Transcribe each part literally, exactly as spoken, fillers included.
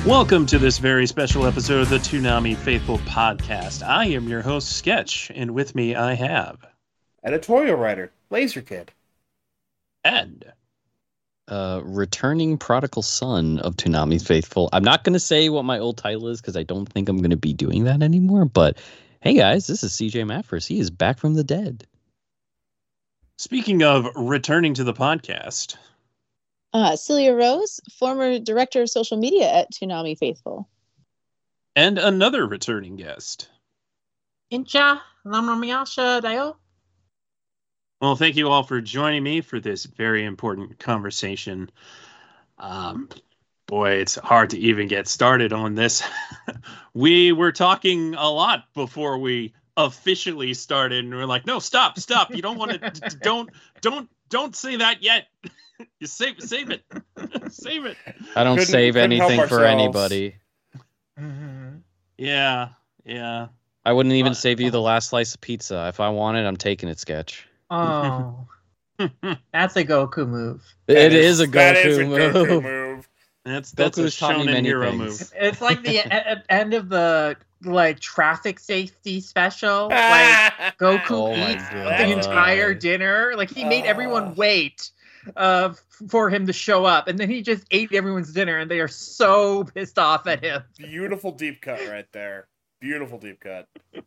Welcome to this very special episode of the Toonami Faithful Podcast. I am your host, Sketch, and with me I have... editorial writer, Laser Kid. And... Uh, returning prodigal son of Toonami Faithful. I'm not going to say what my old title is because I don't think I'm going to be doing that anymore, but hey guys, this is C J Maffers. He is back from the dead. Speaking of returning to the podcast... Uh, Celia Rose, former director of social media at Toonami Faithful. And another returning guest. Incha Lamramiasha Dayo. Well, thank you all for joining me for this very important conversation. Um, boy, it's hard to even get started on this. We were talking a lot before we officially started, and we're like, no, stop, stop. You don't want to, don't, don't, don't say that yet. You save, save it, save it. I don't Couldn't- save couldn't help anything for ourselves. anybody. Mm-hmm. Yeah, yeah. I wouldn't even Uh, save you the last slice of pizza. If I want it, I'm taking it, Sketch. Oh, that's a Goku move. It is a That is a Goku Goku move. move. That's that's a Goku's taught me shonen many hero things. move. It's like the e- e- end of the like traffic safety special. Like Goku Oh my eats God. the entire dinner. Like he made Oh. everyone wait uh, for him to show up, and then he just ate everyone's dinner, and they are so pissed off at him. Beautiful deep cut right there. Beautiful deep cut.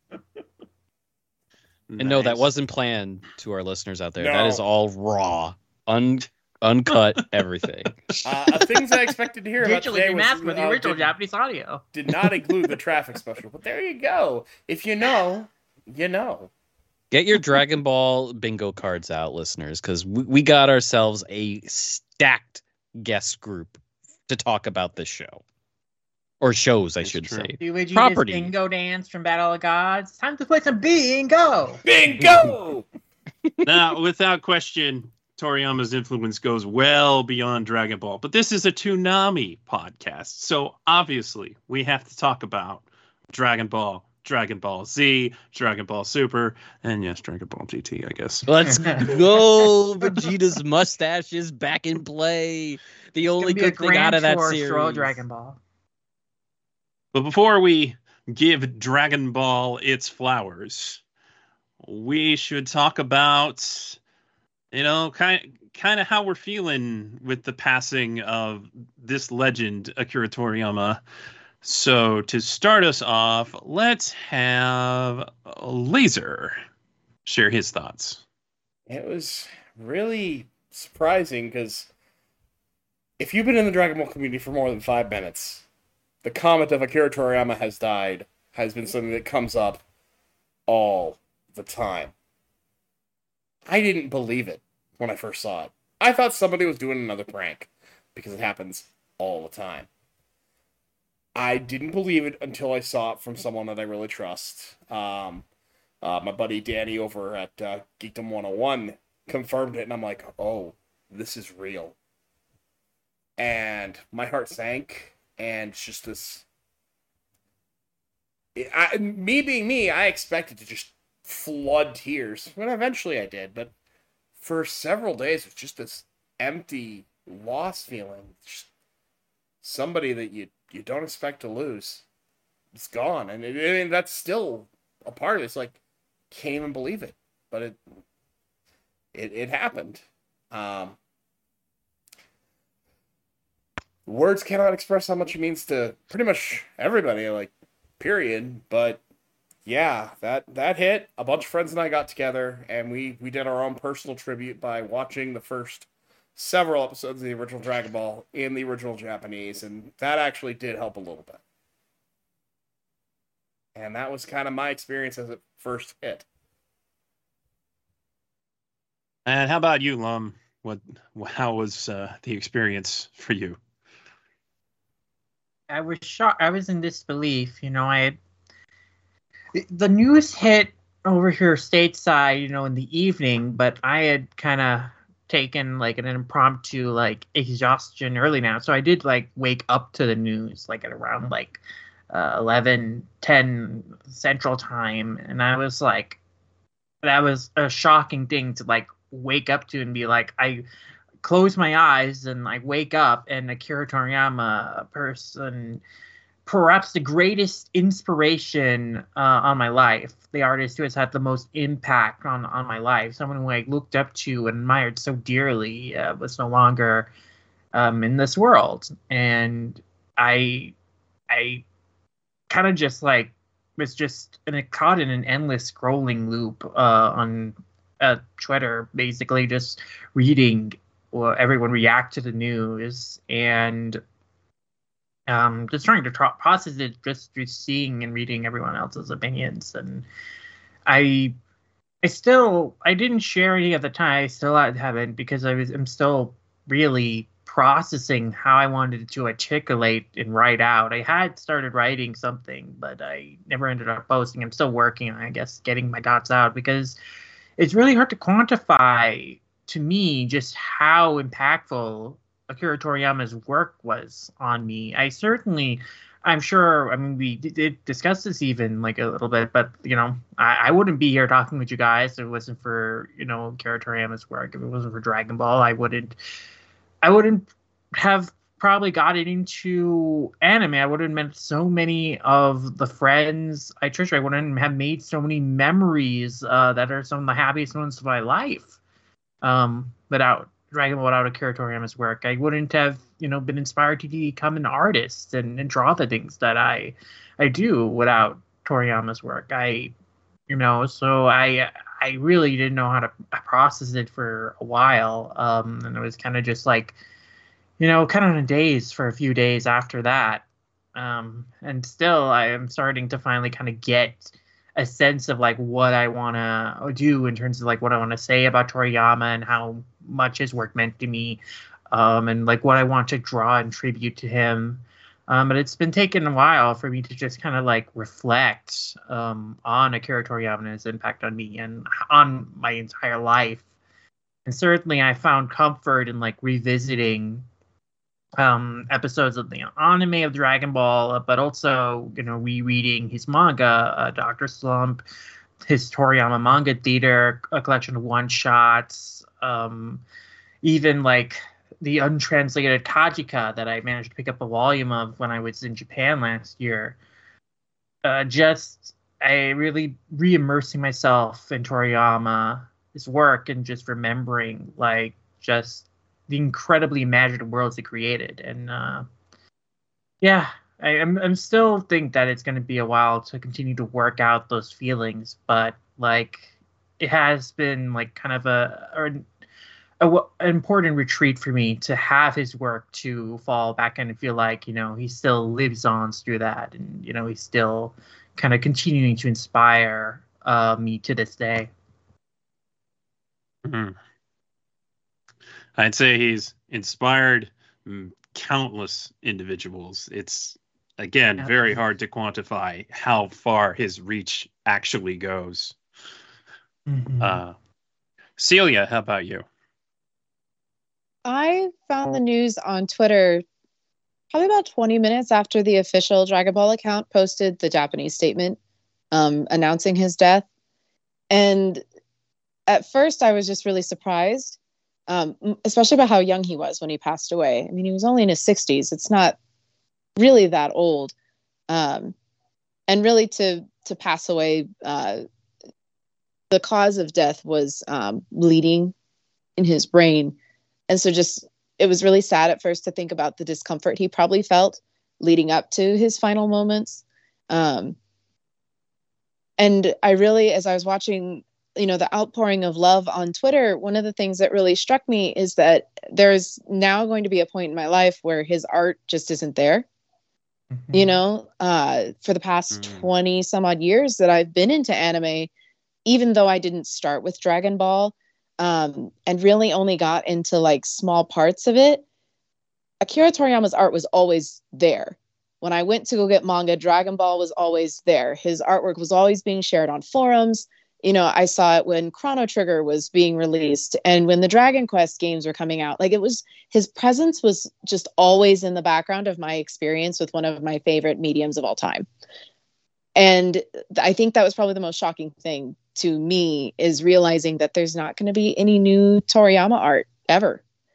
And no, that Nice. wasn't planned to our listeners out there. No. That is all raw, un uncut everything. Uh, things I expected to hear about Digitally today was, remastered with the uh, original did, Japanese audio. did not include the traffic special. But there you go. If you know, you know. Get your Dragon Ball bingo cards out, listeners, because we, we got ourselves a stacked guest group to talk about this show. Or shows, I That's should true. say. Do Vegeta's Property. bingo dance from Battle of Gods. Time to play some bingo. Bingo! Now, without question, Toriyama's influence goes well beyond Dragon Ball. But this is a Toonami podcast, so obviously we have to talk about Dragon Ball, Dragon Ball Z, Dragon Ball Super, and yes, Dragon Ball G T, I guess. Let's go! Vegeta's mustache is back in play. The only It's gonna be good thing out of that Grand Tour series. Stroll Dragon Ball. But before we give Dragon Ball its flowers, we should talk about, you know, kind kind of how we're feeling with the passing of this legend, Akira Toriyama. So to start us off, let's have Laser share his thoughts. It was really surprising because if you've been in the Dragon Ball community for more than five minutes, the comment of Akira Toriyama has died has been something that comes up all the time. I didn't believe it when I first saw it. I thought somebody was doing another prank because it happens all the time. I didn't believe it until I saw it from someone that I really trust. Um, uh, my buddy Danny over at uh, Geekdom one oh one confirmed it, and I'm like, oh, this is real. And my heart sank. And it's just this... I, me being me, I expected to just flood tears. And eventually I did, but for several days, it's just this empty, lost feeling. Just somebody that you, you don't expect to lose. It's gone. And it, I mean, that's still a part of it. It's like, can't even believe it. But it it, it happened. Um... Words cannot express how much it means to pretty much everybody, like, period. But, yeah, that, that hit. A bunch of friends and I got together, and we, we did our own personal tribute by watching the first several episodes of the original Dragon Ball in the original Japanese, and that actually did help a little bit. And that was kind of my experience as it first hit. And how about you, Lum? What, how was uh, the experience for you? I was shocked. I was in disbelief. You know, I had the news hit over here stateside, you know, in the evening, but I had kind of taken like an impromptu like exhaustion early now. So I did like wake up to the news like at around like uh, eleven ten Central Time, and I was like, that was a shocking thing to like wake up to and be like, I close my eyes and I wake up and Akira Toriyama, a person, perhaps the greatest inspiration uh, on my life, the artist who has had the most impact on, on my life, someone who I looked up to and admired so dearly, uh, was no longer um, in this world. And I, I kind of just like was just and it caught in an endless scrolling loop uh, on uh, Twitter, basically just reading well, everyone react to the news and um, just trying to tra- process it, just through seeing and reading everyone else's opinions. And I, I still, I didn't share any at the time. I still haven't, because I was, I'm still really processing how I wanted to articulate and write out. I had started writing something, but I never ended up posting. I'm still working on, I guess, getting my thoughts out, because it's really hard to quantify to me just how impactful Akira Toriyama's work was on me. I certainly, I'm sure, I mean, we did discuss this even like a little bit, but, you know, I, I wouldn't be here talking with you guys if it wasn't for, you know, Akira Toriyama's work. If it wasn't for Dragon Ball, I wouldn't, I wouldn't have probably gotten into anime. I would have met so many of the friends I treasure. I wouldn't have made so many memories uh, that are some of the happiest moments of my life um, without Dragon Ball, without Akira Toriyama's work. I wouldn't have, you know, been inspired to become an artist and, and draw the things that I I do without Toriyama's work. I, you know, so I I really didn't know how to process it for a while, um, and it was kind of just like, you know, kind of in a daze for a few days after that. Um, and still, I am starting to finally kind of get a sense of like what I want to do in terms of like what I want to say about Toriyama and how much his work meant to me, um, and like what I want to draw and tribute to him. Um, but it's been taking a while for me to just kind of like reflect um, on Akira Toriyama and his impact on me and on my entire life. And certainly I found comfort in like revisiting um, episodes of the anime of Dragon Ball, but also, you know, rereading his manga, uh, Doctor Slump, his Toriyama Manga Theater, a collection of one-shots, um, even like the untranslated Kajika that I managed to pick up a volume of when I was in Japan last year. Uh, just, I really re-immersing myself in Toriyama's work and just remembering, like, just the incredibly imaginative worlds he created. And, uh, yeah, I, I'm, I'm still think that it's going to be a while to continue to work out those feelings, but, like, it has been, like, kind of a... a A, an important retreat for me to have his work to fall back and feel like, you know, he still lives on through that, and, you know, he's still kind of continuing to inspire uh, me to this day. Mm-hmm. I'd say he's inspired countless individuals. It's, again, yeah. very hard to quantify how far his reach actually goes. Mm-hmm. Uh, Celia, how about you? I found the news on Twitter probably about twenty minutes after the official Dragon Ball account posted the Japanese statement um, announcing his death. And at first I was just really surprised, um, especially about how young he was when he passed away. I mean, he was only in his sixties. It's not really that old. Um, and really to, to pass away, uh, the cause of death was um, bleeding in his brain. And so just, it was really sad at first to think about the discomfort he probably felt leading up to his final moments. Um, and I really, as I was watching, you know, the outpouring of love on Twitter, one of the things that really struck me is that there's now going to be a point in my life where his art just isn't there. Mm-hmm. You know, uh, for the past mm. twenty some odd years that I've been into anime, even though I didn't start with Dragon Ball, Um, and really only got into like small parts of it, Akira Toriyama's art was always there. When I went to go get manga, Dragon Ball was always there. His artwork was always being shared on forums. You know, I saw it when Chrono Trigger was being released and when the Dragon Quest games were coming out. Like, it was, his presence was just always in the background of my experience with one of my favorite mediums of all time. And I think that was probably the most shocking thing to me, is realizing that there's not going to be any new Toriyama art ever.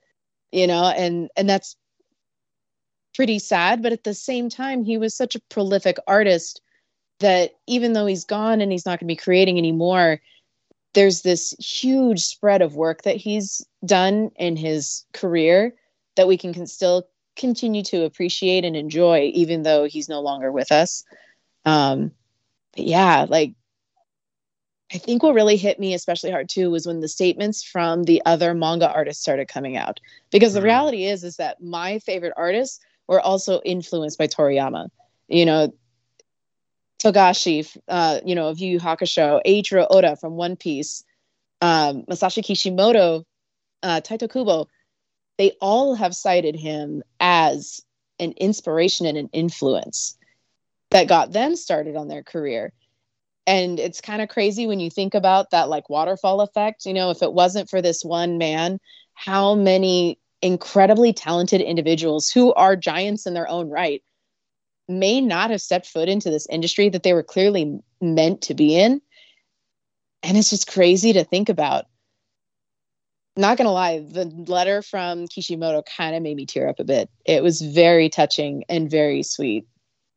you know, and and that's pretty sad. But at the same time, he was such a prolific artist that even though he's gone and he's not going to be creating anymore, there's this huge spread of work that he's done in his career that we can, can still continue to appreciate and enjoy, even though he's no longer with us. Um, but yeah, like, I think what really hit me especially hard too was when the statements from the other manga artists started coming out. Because the mm. reality is, is that my favorite artists were also influenced by Toriyama. You know, Togashi, uh, you know, of Yu Yu Hakusho, Eiichiro Oda from One Piece, um, Masashi Kishimoto, uh, Taito Kubo, they all have cited him as an inspiration and an influence that got them started on their career. And it's kind of crazy when you think about that, like, waterfall effect. You know, if it wasn't for this one man, how many incredibly talented individuals who are giants in their own right may not have stepped foot into this industry that they were clearly meant to be in. And it's just crazy to think about. Not gonna lie, the letter from Kishimoto kind of made me tear up a bit. It was very touching and very sweet.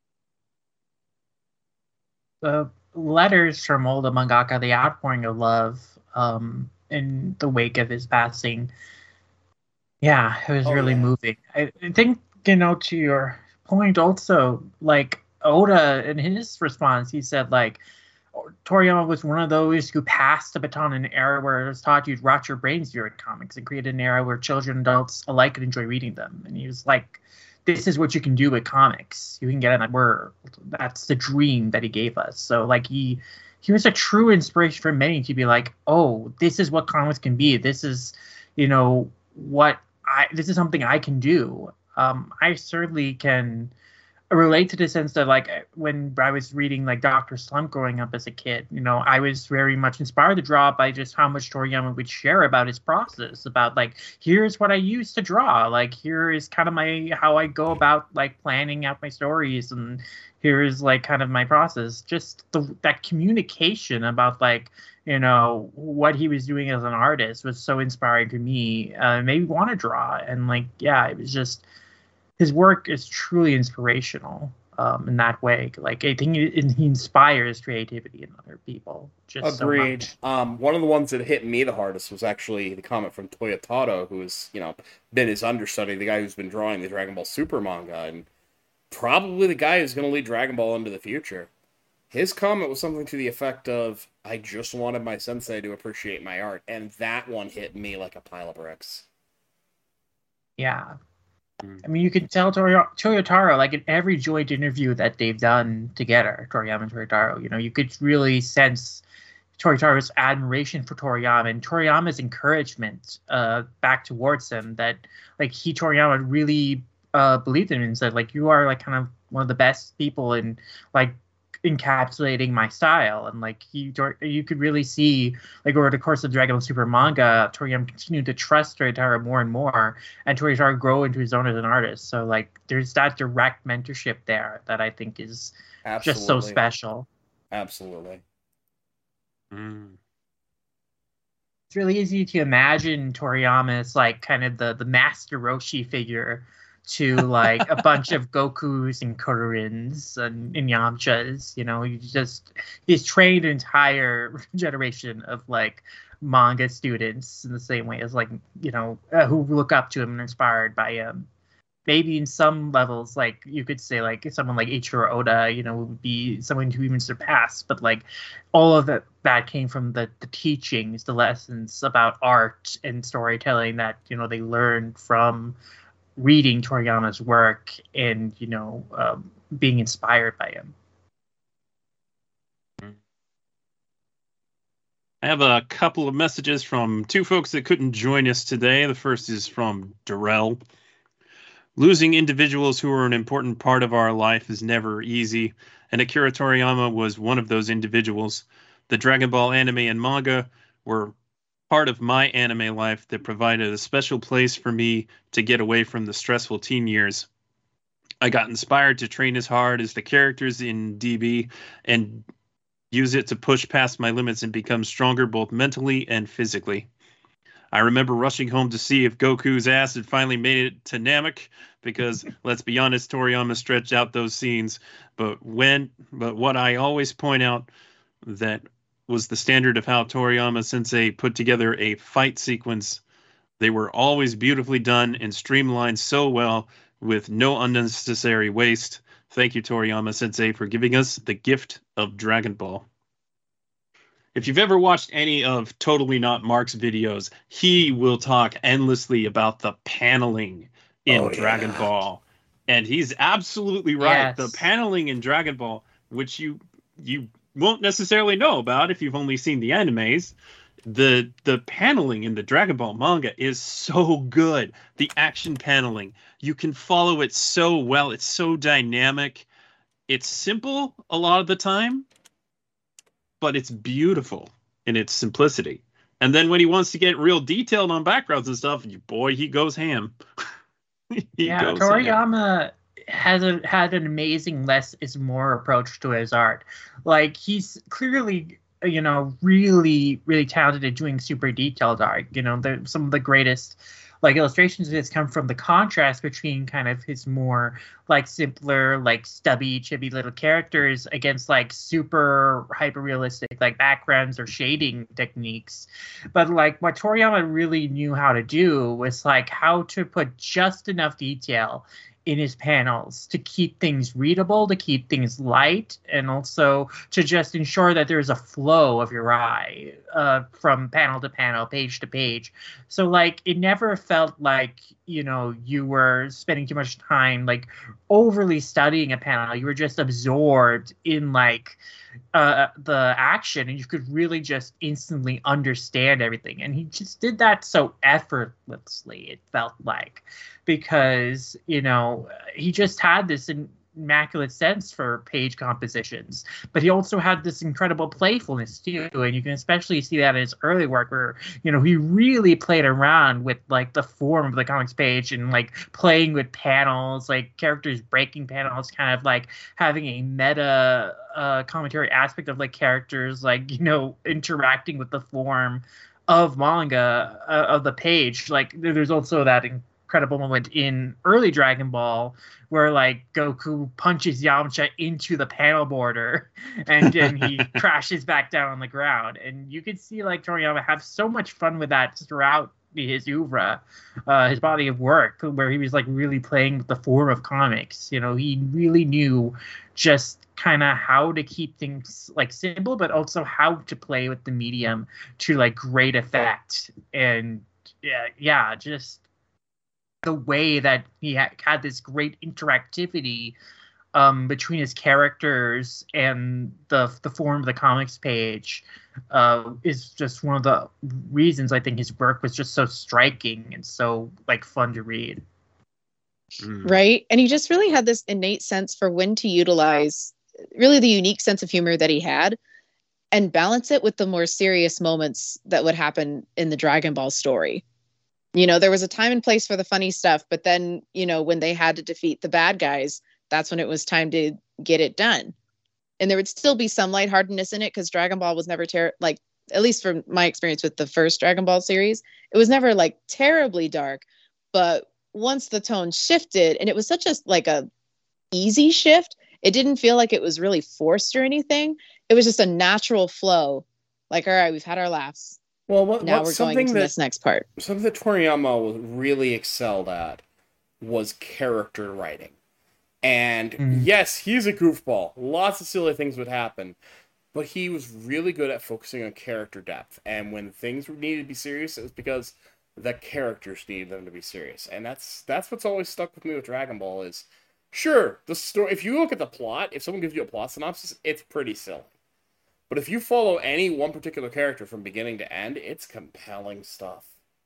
The letters from Oda mangaka, the outpouring of love um, in the wake of his passing, yeah, it was oh, really yeah. moving. I, I think, you know, to your point also, like, Oda, in his response, he said, like, Toriyama was one of those who passed the baton in an era where it was taught you'd rot your brains during comics and created an era where children and adults alike could enjoy reading them. And he was like, this is what you can do with comics. You can get in a world. That's the dream that he gave us. So, like, he he was a true inspiration for many to be like, oh, this is what comics can be. This is, you know, what I, this is something I can do. Um, I certainly can relate to the sense that, like, when I was reading, like, Doctor Slump growing up as a kid, you know, I was very much inspired to draw by just how much Toriyama would share about his process, about, like, here's what I used to draw, like, here is kind of my, how I go about, like, planning out my stories, and here's, like, kind of my process. Just the, that communication about, like, you know, what he was doing as an artist was so inspiring to me. Uh, made me want to draw, and, like, yeah, it was just, his work is truly inspirational um, in that way. Like, I think he, he inspires creativity in other people. Just Agreed. So um, one of the ones that hit me the hardest was actually the comment from Toyotaro, who has, you know, been his understudy, the guy who's been drawing the Dragon Ball Super manga, and probably the guy who's going to lead Dragon Ball into the future. His comment was something to the effect of, I just wanted my sensei to appreciate my art, and that one hit me like a pile of bricks. Yeah. I mean, you could tell Tori- Toyotaro, like, in every joint interview that they've done together, Toriyama and Toyotaro, you know, you could really sense Toyotaro's admiration for Toriyama and Toriyama's encouragement uh, back towards him, that, like, he, Toriyama, really uh, believed in him and said, like, you are, like, kind of one of the best people in, like, encapsulating my style. And, like, he, you could really see, like, over the course of Dragon Ball Super manga, Toriyama continued to trust Toyotaro more and more, and Toyotaro grow into his own as an artist. So, like, there's that direct mentorship there that I think is Absolutely. Just so special. Absolutely. Mm. It's really easy to imagine Toriyama as, like, kind of the the Master Roshi figure to, like, a bunch of Gokus and Kurins and, and Yamchas. You know, he just he's trained an entire generation of, like, manga students in the same way as, like, you know, uh, who look up to him and are inspired by him. Maybe in some levels, like, you could say, like, someone like Eiichiro Oda, you know, would be someone who even surpassed. But, like, all of that that came from the the teachings, the lessons about art and storytelling that, you know, they learned from reading Toriyama's work and, you know, um, being inspired by him. I have a couple of messages from two folks that couldn't join us today. The first is from Darrell. Losing individuals who are an important part of our life is never easy, and Akira Toriyama was one of those individuals. The Dragon Ball anime and manga were part of my anime life that provided a special place for me to get away from the stressful teen years. I got inspired to train as hard as the characters in D B and use it to push past my limits and become stronger both mentally and physically. I remember rushing home to see if Goku's ass had finally made it to Namek, because let's be honest, Toriyama stretched out those scenes. But when, but what I always point out that was the standard of how Toriyama Sensei put together a fight sequence. They were always beautifully done and streamlined so well with no unnecessary waste. Thank you, Toriyama Sensei, for giving us the gift of Dragon Ball. If you've ever watched any of Totally Not Mark's videos, he will talk endlessly about the paneling in Oh, Dragon yeah. Ball. And he's absolutely right. Yes. The paneling in Dragon Ball, which you you won't necessarily know about if you've only seen the animes, the the paneling in the Dragon Ball manga is so good. The action paneling, you can follow it so well. It's so dynamic. It's simple a lot of the time, but it's beautiful in its simplicity. And then when he wants to get real detailed on backgrounds and stuff, boy, he goes ham. he yeah, goes ham. Toriyama has a had an amazing less is more approach to his art. Like, he's clearly, you know, really, really talented at doing super detailed art. You know, the, some of the greatest like illustrations of his come from the contrast between kind of his more like simpler, like stubby, chibi little characters against like super hyper realistic like backgrounds or shading techniques. But like what Toriyama really knew how to do was like how to put just enough detail in his panels to keep things readable, to keep things light, and also to just ensure that there's a flow of your eye uh, from panel to panel, page to page. So like it never felt like, you know, you were spending too much time like overly studying a panel. You were just absorbed in like uh, the action, and you could really just instantly understand everything. And he just did that so effortlessly, it felt like, because, you know, he just had this immaculate sense for page compositions, but he also had this incredible playfulness too. And you can especially see that in his early work where, you know, he really played around with like the form of the comics page and like playing with panels, like characters breaking panels, kind of like having a meta uh, commentary aspect of like characters, like, you know, interacting with the form of manga uh, of the page. Like there's also that incredible moment in early Dragon Ball where like Goku punches Yamcha into the panel border and then he crashes back down on the ground. And you can see like Toriyama have so much fun with that throughout his oeuvre, uh, his body of work, where he was like really playing with the form of comics. You know, he really knew just kind of how to keep things like simple, but also how to play with the medium to like great effect. And yeah, yeah, just the way that he ha- had this great interactivity um, between his characters and the the form of the comics page uh, is just one of the reasons I think his work was just so striking and so like fun to read. Mm. Right. And he just really had this innate sense for when to utilize really the unique sense of humor that he had and balance it with the more serious moments that would happen in the Dragon Ball story. You know, there was a time and place for the funny stuff, but then, you know, when they had to defeat the bad guys, that's when it was time to get it done. And there would still be some lightheartedness in it because Dragon Ball was never ter- like, at least from my experience with the first Dragon Ball series, it was never like terribly dark. But once the tone shifted, and it was such a like a easy shift, it didn't feel like it was really forced or anything. It was just a natural flow. Like, all right, we've had our laughs. Well, what, Now what's we're going something into that this next part. something that Toriyama was really excelled at was character writing. And Mm. yes, he's a goofball. Lots of silly things would happen. But he was really good at focusing on character depth. And when things needed to be serious, it was because the characters needed them to be serious. And that's that's what's always stuck with me with Dragon Ball is, sure, the story. If you look at the plot, if someone gives you a plot synopsis, it's pretty silly. But if you follow any one particular character from beginning to end, it's compelling stuff.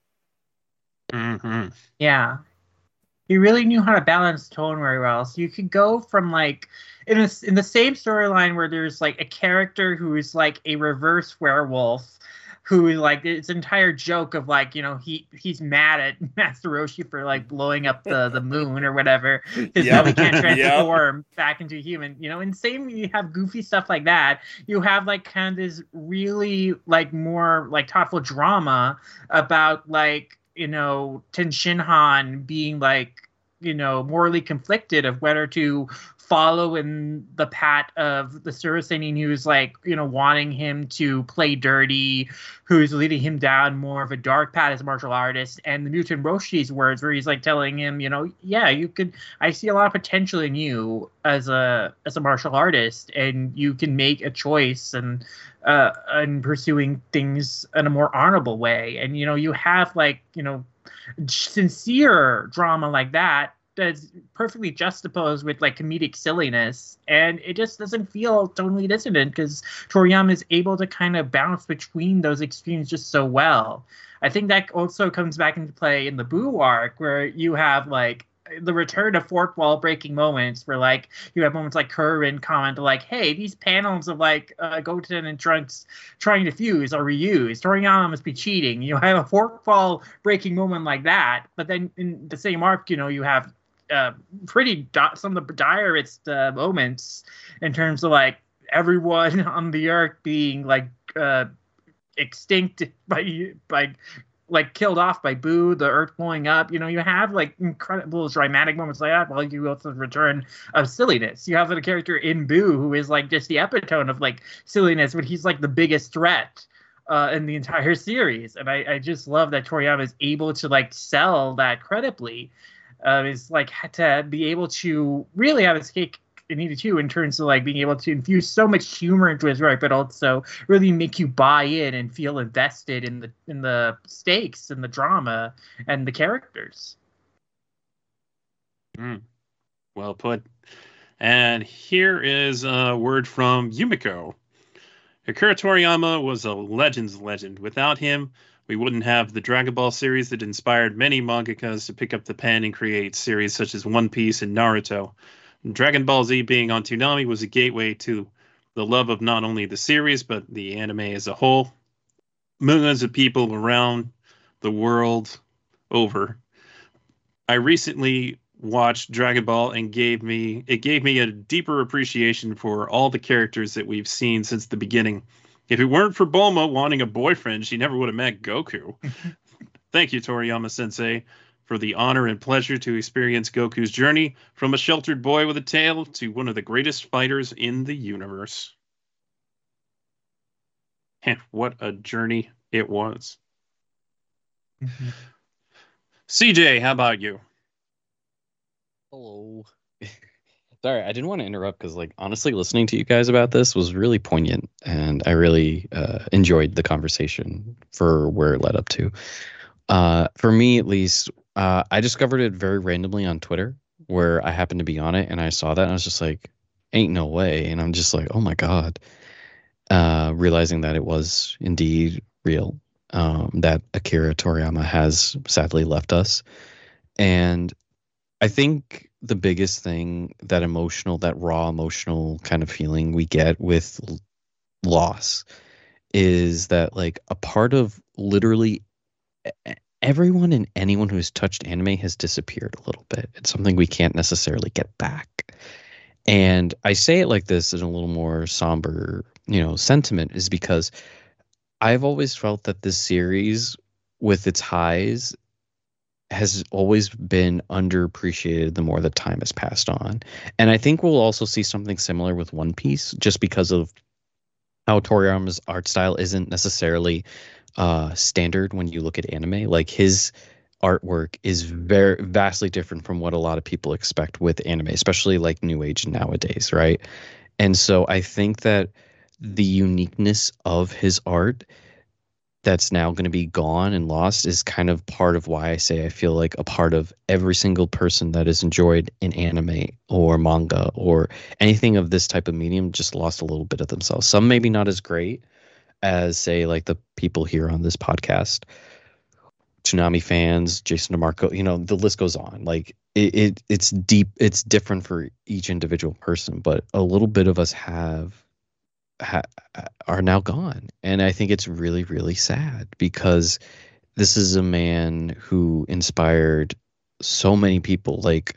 Mm-hmm. Yeah. He really knew how to balance tone very well. So you could go from like in a, in the same storyline where there's like a character who is like a reverse werewolf, who like it's an entire joke of like, you know, he he's mad at Master Roshi for like blowing up the the moon or whatever, because now Yep. he can't Yep. transform back into a human, you know. And same, you have goofy stuff like that. You have like kind of this really like more like thoughtful drama about like, you know, Tenshinhan being like, you know, morally conflicted of whether to follow in the path of the Surasenin who's like, you know, wanting him to play dirty, who's leading him down more of a dark path as a martial artist, and the mutant Roshi's words where he's like telling him, you know, yeah, you could, I see a lot of potential in you as a as a martial artist, and you can make a choice and uh and pursuing things in a more honorable way. And you know, you have like, you know, sincere drama like that that's perfectly juxtaposed with like comedic silliness, and it just doesn't feel totally dissonant because Toriyama is able to kind of bounce between those extremes just so well. I think that also comes back into play in the Boo arc, where you have like the return of fourth wall breaking moments, where like you have moments like Curran comment like, hey, these panels of like uh, Goten and Trunks trying to fuse are reused. Toriyama must be cheating. You have a fourth wall breaking moment like that, but then in the same arc, you know, you have uh, pretty di- some of the direst uh, moments in terms of like everyone on the earth being like uh, extinct by by. like killed off by Boo, the earth blowing up. You know, you have like incredible dramatic moments like that, while you also return of silliness. You have a character in Boo who is like just the epitome of like silliness, but he's like the biggest threat uh, in the entire series. And I, I just love that Toriyama is able to like sell that credibly. Uh, is like to be able to really have his cake and eat it too, in terms of like being able to infuse so much humor into his work, but also really make you buy in and feel invested in the in the stakes and the drama and the characters. Mm, well put. And here is a word from Yumiko. Akira Toriyama was a legend's legend. Without him, we wouldn't have the Dragon Ball series that inspired many mangakas to pick up the pen and create series such as One Piece and Naruto. Dragon Ball Z being on Toonami was a gateway to the love of not only the series, but the anime as a whole. Millions of people around the world over. I recently watched Dragon Ball and gave me it gave me a deeper appreciation for all the characters that we've seen since the beginning. If it weren't for Bulma wanting a boyfriend, she never would have met Goku. Thank you, Toriyama Sensei, for the honor and pleasure to experience Goku's journey from a sheltered boy with a tail to one of the greatest fighters in the universe. What a journey it was. Mm-hmm. C J, how about you? Hello. Sorry, I didn't want to interrupt because, like, honestly, listening to you guys about this was really poignant, and I really uh, enjoyed the conversation for where it led up to. Uh, for me, at least, uh, I discovered it very randomly on Twitter, where I happened to be on it, and I saw that, and I was just like, "Ain't no way!" And I'm just like, "Oh my god!" Uh, realizing that it was indeed real, um, that Akira Toriyama has sadly left us, and I think the biggest thing, that emotional, that raw emotional kind of feeling we get with l- loss, is that like a part of literally e- everyone and anyone who's touched anime has disappeared a little bit. It's something we can't necessarily get back. And I say it like this in a little more somber, you know, sentiment, is because I've always felt that this series, with its highs, has always been underappreciated the more the time has passed on. And I think we'll also see something similar with One Piece, just because of how Toriyama's art style isn't necessarily uh, standard when you look at anime. Like, his artwork is very vastly different from what a lot of people expect with anime, especially like New Age nowadays, right? And so I think that the uniqueness of his art that's now going to be gone and lost is kind of part of why I say I feel like a part of every single person that has enjoyed an anime or manga or anything of this type of medium just lost a little bit of themselves. Some maybe not as great as, say, like the people here on this podcast, Toonami fans, Jason DeMarco, you know, the list goes on. Like it, it it's deep, it's different for each individual person, but a little bit of us have ha- are now gone. And I think it's really, really sad because this is a man who inspired so many people. Like,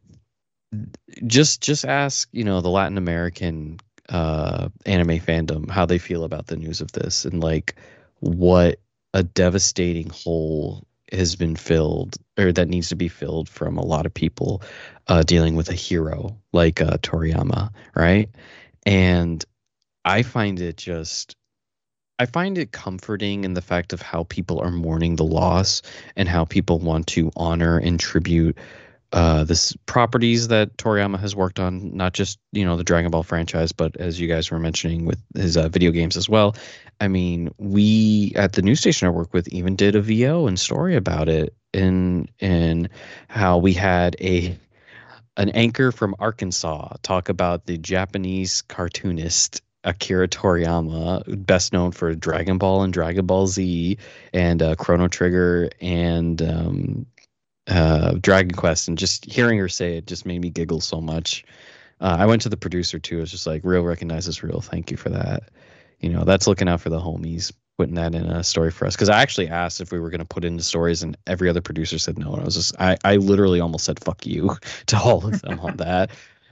just just ask, you know, the Latin American uh anime fandom how they feel about the news of this, and like what a devastating hole has been filled, or that needs to be filled, from a lot of people uh dealing with a hero like uh Toriyama, right? And I find it just I find it comforting in the fact of how people are mourning the loss, and how people want to honor and tribute uh, this properties that Toriyama has worked on, not just, you know, the Dragon Ball franchise, but as you guys were mentioning with his uh, video games as well. I mean, we at the news station I work with even did a V O and story about it, in in how we had a an anchor from Arkansas talk about the Japanese cartoonist Akira Toriyama, best known for Dragon Ball and Dragon Ball Z and uh, Chrono Trigger and um, uh, Dragon Quest. And just hearing her say it just made me giggle so much. Uh, I went to the producer too. It was just like, real recognizes real. Thank you for that. You know, that's looking out for the homies, putting that in a story for us. Because I actually asked if we were going to put in the stories, and every other producer said no. And I was just, I, I literally almost said fuck you to all of them on that.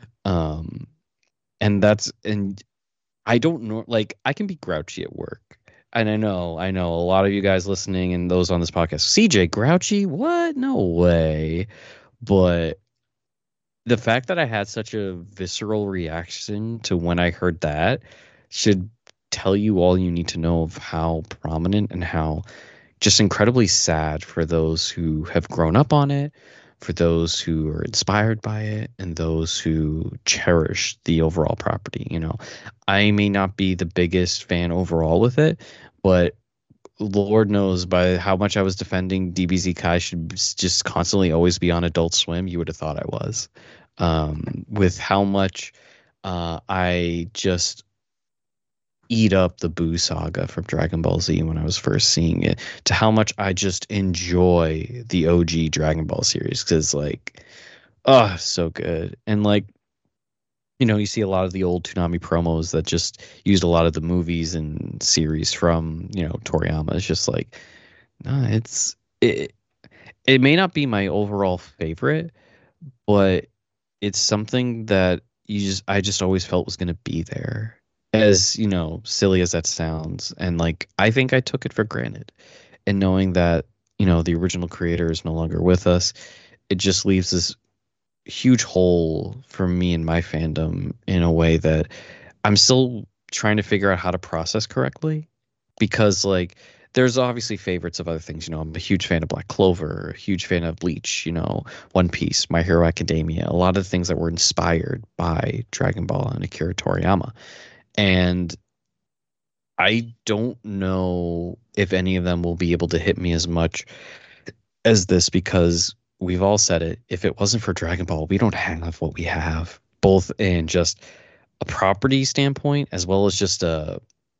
Um, and that's, and I don't know, like, I can be grouchy at work. And I know, I know a lot of you guys listening and those on this podcast, C J, grouchy? What? No way. But the fact that I had such a visceral reaction to when I heard that should tell you all you need to know of how prominent and how just incredibly sad for those who have grown up on it, for those who are inspired by it, and those who cherish the overall property. You know, I may not be the biggest fan overall with it, but Lord knows by how much I was defending D B Z Kai should just constantly always be on Adult Swim, you would have thought I was. Um, with how much uh, I just eat up the Boo saga from Dragon Ball Z when I was first seeing it, to how much I just enjoy the O G Dragon Ball series, because, like, oh, so good. And, like, you know, you see a lot of the old Toonami promos that just used a lot of the movies and series from, you know, Toriyama. It's just like, no, it's it. It may not be my overall favorite, but it's something that you just I just always felt was going to be there. As, you know, silly as that sounds, and like I think I took it for granted. And knowing that, you know, the original creator is no longer with us, it just leaves this huge hole for me and my fandom in a way that I'm still trying to figure out how to process correctly. Because, like, there's obviously favorites of other things. You know, I'm a huge fan of Black Clover, a huge fan of Bleach, you know, One Piece, My Hero Academia, a lot of things that were inspired by Dragon Ball and Akira Toriyama. And I don't know if any of them will be able to hit me as much as this, because we've all said it. If it wasn't for Dragon Ball, we don't have what we have, both in just a property standpoint as well as just a,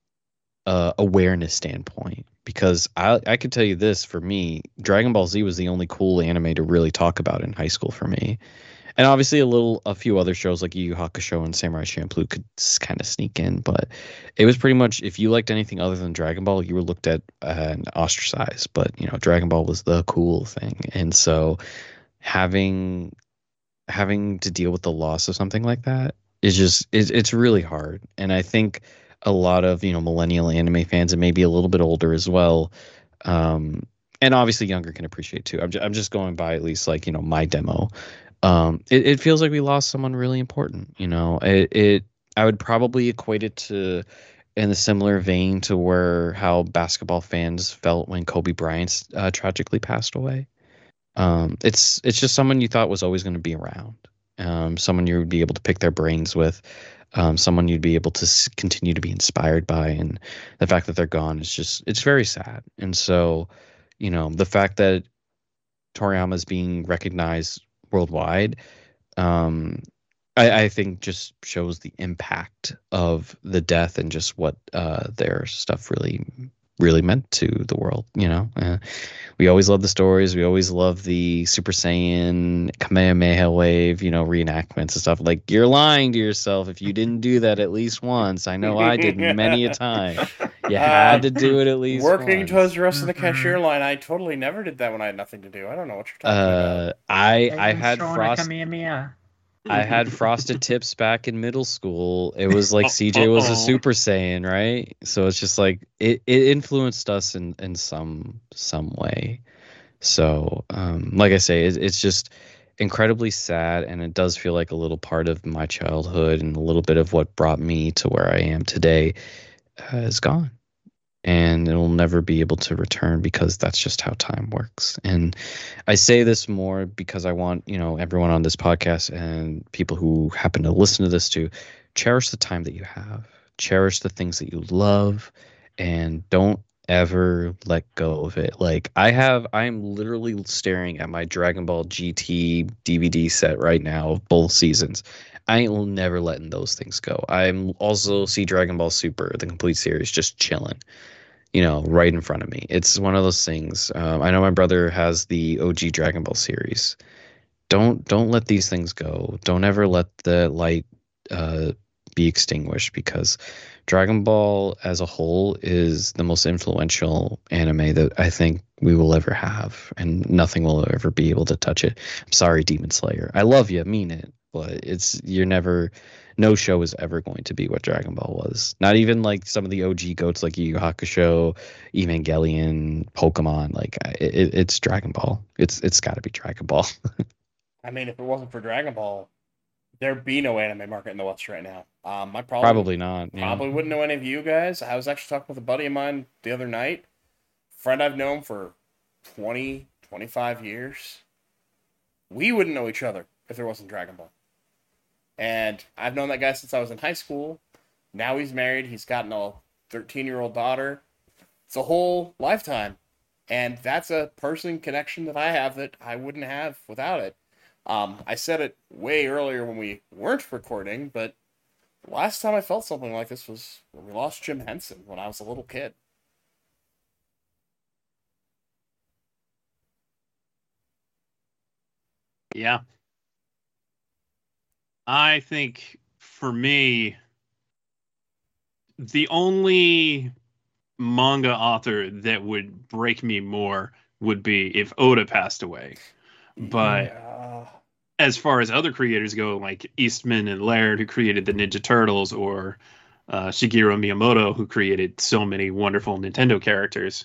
a awareness standpoint. Because I I could tell you this, for me, Dragon Ball Z was the only cool anime to really talk about in high school for me. And obviously a little, a few other shows like Yu Yu Hakusho and Samurai Champloo could kind of sneak in, but it was pretty much, if you liked anything other than Dragon Ball, you were looked at and ostracized. But, you know, Dragon Ball was the cool thing. And so having having to deal with the loss of something like that is just, it's, it's really hard. And I think a lot of, you know, millennial anime fans, and maybe a little bit older as well, um, and obviously younger, can appreciate too. I'm just, I'm just going by at least, like, you know, my demo. Um, it, it feels like we lost someone really important. You know, it, it, I would probably equate it to, in a similar vein to where how basketball fans felt when Kobe Bryant uh, tragically passed away. Um, it's, it's just someone you thought was always going to be around. Um, someone you would be able to pick their brains with, um, someone you'd be able to s- continue to be inspired by. And the fact that they're gone is just, it's very sad. And so, you know, the fact that Toriyama is being recognized worldwide, um, I, I think just shows the impact of the death and just what uh, their stuff really really meant to the world, you know. Uh, we always love the stories. We always love the Super Saiyan Kamehameha wave, you know, reenactments and stuff. Like, you're lying to yourself if you didn't do that at least once. I know I did many a time. You had Uh, to do it at least Working once. towards the rest of the Mhm. cashier line, I totally never did that when I had nothing to do. I don't know what you're talking Uh, about. I I Everyone's had showing a frost. Kamehameha. I had frosted tips back in middle school. It was like C J was a Uh-oh. Super Saiyan, right? So it's just like it, it influenced us in, in some some way. So um, like I say, it, it's just incredibly sad, and it does feel like a little part of my childhood and a little bit of what brought me to where I am today uh, is gone. And it'll never be able to return because that's just how time works. And I say this more because I want, you know, everyone on this podcast and people who happen to listen to this to cherish the time that you have, cherish the things that you love, and don't ever let go of it. Like, I have, I'm literally staring at my Dragon Ball G T D V D set right now of both seasons. I ain't never letting those things go. I'm also see Dragon Ball Super, the complete series, just chilling, you know, right in front of me. It's one of those things. Um, I know my brother has the O G Dragon Ball series. Don't don't let these things go. Don't ever let the light uh, be extinguished, because Dragon Ball as a whole is the most influential anime that I think we will ever have, and nothing will ever be able to touch it. I'm sorry, Demon Slayer. I love you, mean it, but it's you're never. No show is ever going to be what Dragon Ball was. Not even like some of the O G goats like Yu Yu Hakusho, Evangelion, Pokemon. Like it, it's Dragon Ball. It's it's got to be Dragon Ball. I mean, if it wasn't for Dragon Ball, there'd be no anime market in the West right now. Um, I probably Probably not. Yeah. probably wouldn't know any of you guys. I was actually talking with a buddy of mine the other night, friend I've known for twenty, twenty-five years. We wouldn't know each other if there wasn't Dragon Ball. And I've known that guy since I was in high school. Now he's married. He's got a thirteen-year-old daughter. It's a whole lifetime. And that's a person connection that I have that I wouldn't have without it. Um, I said it way earlier when we weren't recording, but the last time I felt something like this was when we lost Jim Henson when I was a little kid. Yeah. I think for me, the only manga author that would break me more would be if Oda passed away. But Yeah. as far as other creators go, like Eastman and Laird, who created the Ninja Turtles, or uh, Shigeru Miyamoto, who created so many wonderful Nintendo characters,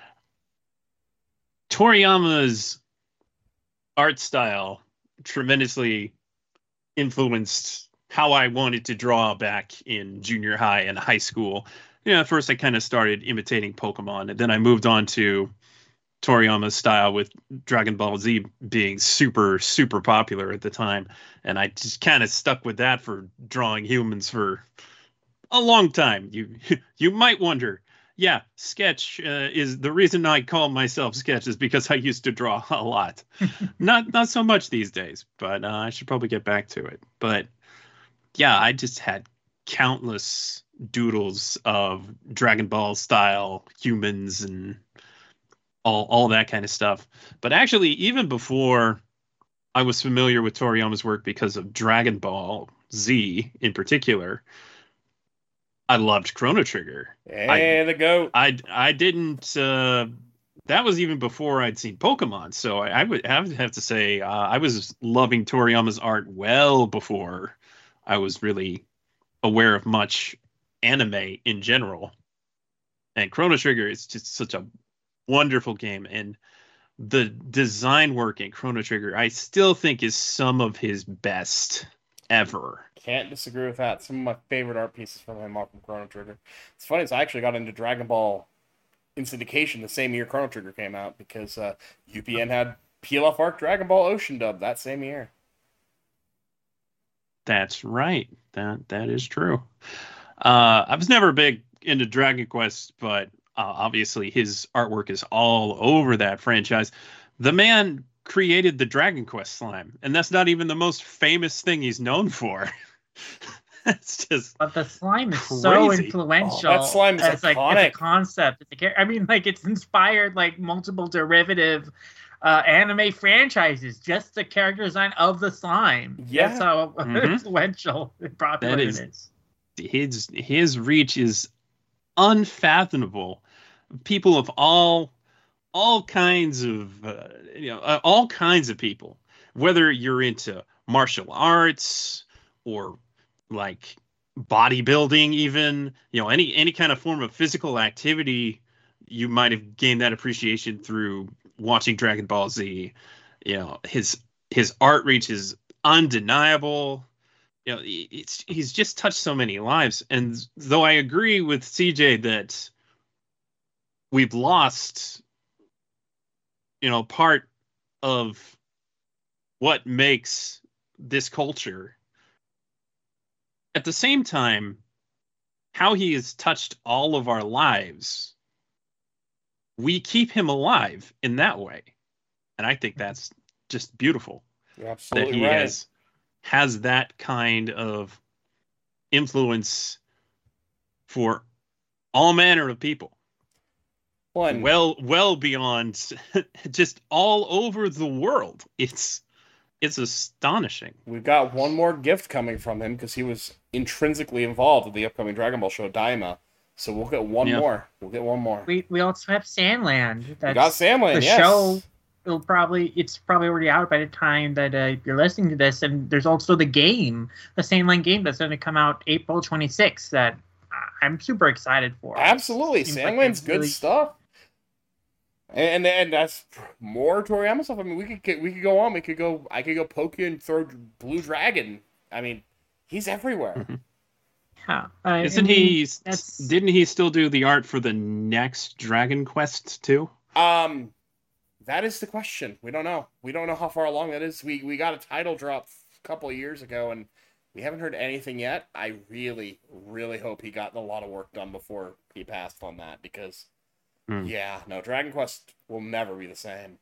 Toriyama's art style tremendously influenced how I wanted to draw back in junior high and high school. You know, at first I kind of started imitating Pokemon, and then I moved on to Toriyama's style, with Dragon Ball Z being super, super popular at the time. And I just kind of stuck with that for drawing humans for a long time. You you might wonder, yeah, Sketch uh, is the reason I call myself Sketch is because I used to draw a lot. not not so much these days, but uh, I should probably get back to it. But yeah, I just had countless doodles of Dragon Ball style humans and all all that kind of stuff. But actually, even before I was familiar with Toriyama's work because of Dragon Ball Z in particular, I loved Chrono Trigger. Hey, the goat. I I didn't. Uh, that was even before I'd seen Pokemon. So I, I would have, have to say uh, I was loving Toriyama's art well before I was really aware of much anime in general. And Chrono Trigger is just such a wonderful game, and the design work in Chrono Trigger I still think is some of his best ever. Can't disagree with that. Some of my favorite art pieces from him are from Chrono Trigger. It's funny, is I actually got into Dragon Ball in syndication the same year Chrono Trigger came out, because uh, U P N had Peel Off Arc Dragon Ball Ocean Dub that same year. That's right. That that is true. Uh, I was never big into Dragon Quest, but uh, obviously his artwork is all over that franchise. The man created the Dragon Quest slime, and that's not even the most famous thing he's known for. It's just But the slime is so crazy. influential. Oh, that slime is as, like, as a iconic. concept. As a char- I mean, like, it's inspired like multiple derivative uh, anime franchises. Just the character design of the slime. Yeah. That's how Mhm. influential and popular That it is- is. his his reach is unfathomable. People of all all kinds of uh, you know uh, all kinds of people, whether you're into martial arts or like bodybuilding, even you know any any kind of form of physical activity, you might have gained that appreciation through watching Dragon Ball Z. You know, his his art reach is undeniable. You know, it's he's just touched so many lives. And though I agree with C J that we've lost, you know, part of what makes this culture, at the same time, how he has touched all of our lives, we keep him alive in that way. And I think that's just beautiful. You're That absolutely he right. has has that kind of influence for all manner of people. One, Well, well beyond just all over the world. It's it's astonishing. we've got one more gift coming from him because he was intrinsically involved with the upcoming Dragon Ball show Daima. So we'll get one Yeah. more. We'll get one more. We we also have Sandland. We That's got Samlin, the yes. show. It'll probably it's probably already out by the time that uh, you're listening to this. And there's also the game, the Sandland game that's going to come out April twenty-sixth. That I'm super excited for. Absolutely, Seems like Sandland's it's good really- stuff. And and that's more Toriyama stuff. I mean, we could get, we could go on. We could go. I could go poke you and throw Blue Dragon. I mean, he's everywhere. Yeah. I- Isn't I mean, he? that's- Didn't he still do the art for the next Dragon Quest too? Um, that is the question. We don't know. We don't know how far along that is. We we got a title drop a couple of years ago, and we haven't heard anything yet. I really, really hope he got a lot of work done before he passed on that because, Hmm. yeah, no, Dragon Quest will never be the same.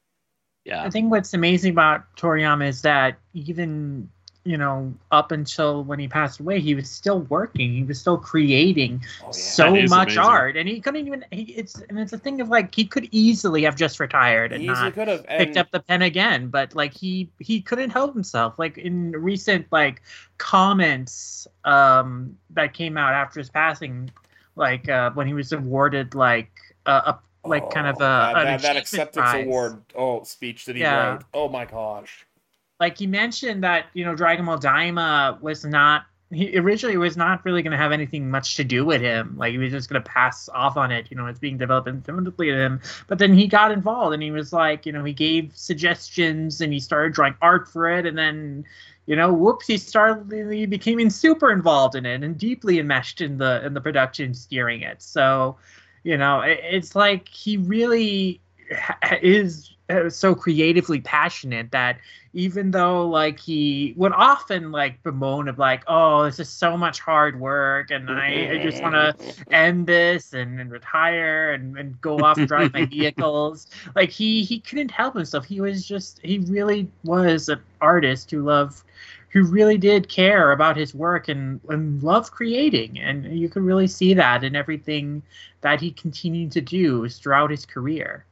Yeah. I think what's amazing about Toriyama is that even, you know, up until when he passed away, he was still working. He was still creating Oh yeah. so That is much amazing. art, and he couldn't even. He, it's and it's a thing of like he could easily have just retired and He easily not could have picked up the pen again, but like he he couldn't help himself. Like in recent like comments um that came out after his passing, like uh when he was awarded like a, a like kind of a that, an that, that achievement acceptance prize. award. Oh, speech that he Yeah. wrote. Oh my gosh. Like he mentioned that, you know, Dragon Ball Daima was not he originally was not really going to have anything much to do with him. Like he was just going to pass off on it, you know, it's being developed independently to him. But then he got involved and he was like, you know, he gave suggestions and he started drawing art for it, and then, you know, whoops, he started he became super involved in it and deeply enmeshed in the in the production steering it. So, you know, it, it's like he really ha- is uh, so creatively passionate that even though like he would often like bemoan of like, oh, this is so much hard work and I, I just want to end this and, and retire and, and go off and drive my vehicles. Like he he couldn't help himself. He was just he really was an artist who loved who really did care about his work and, and loved creating. And you could really see that in everything that he continued to do throughout his career.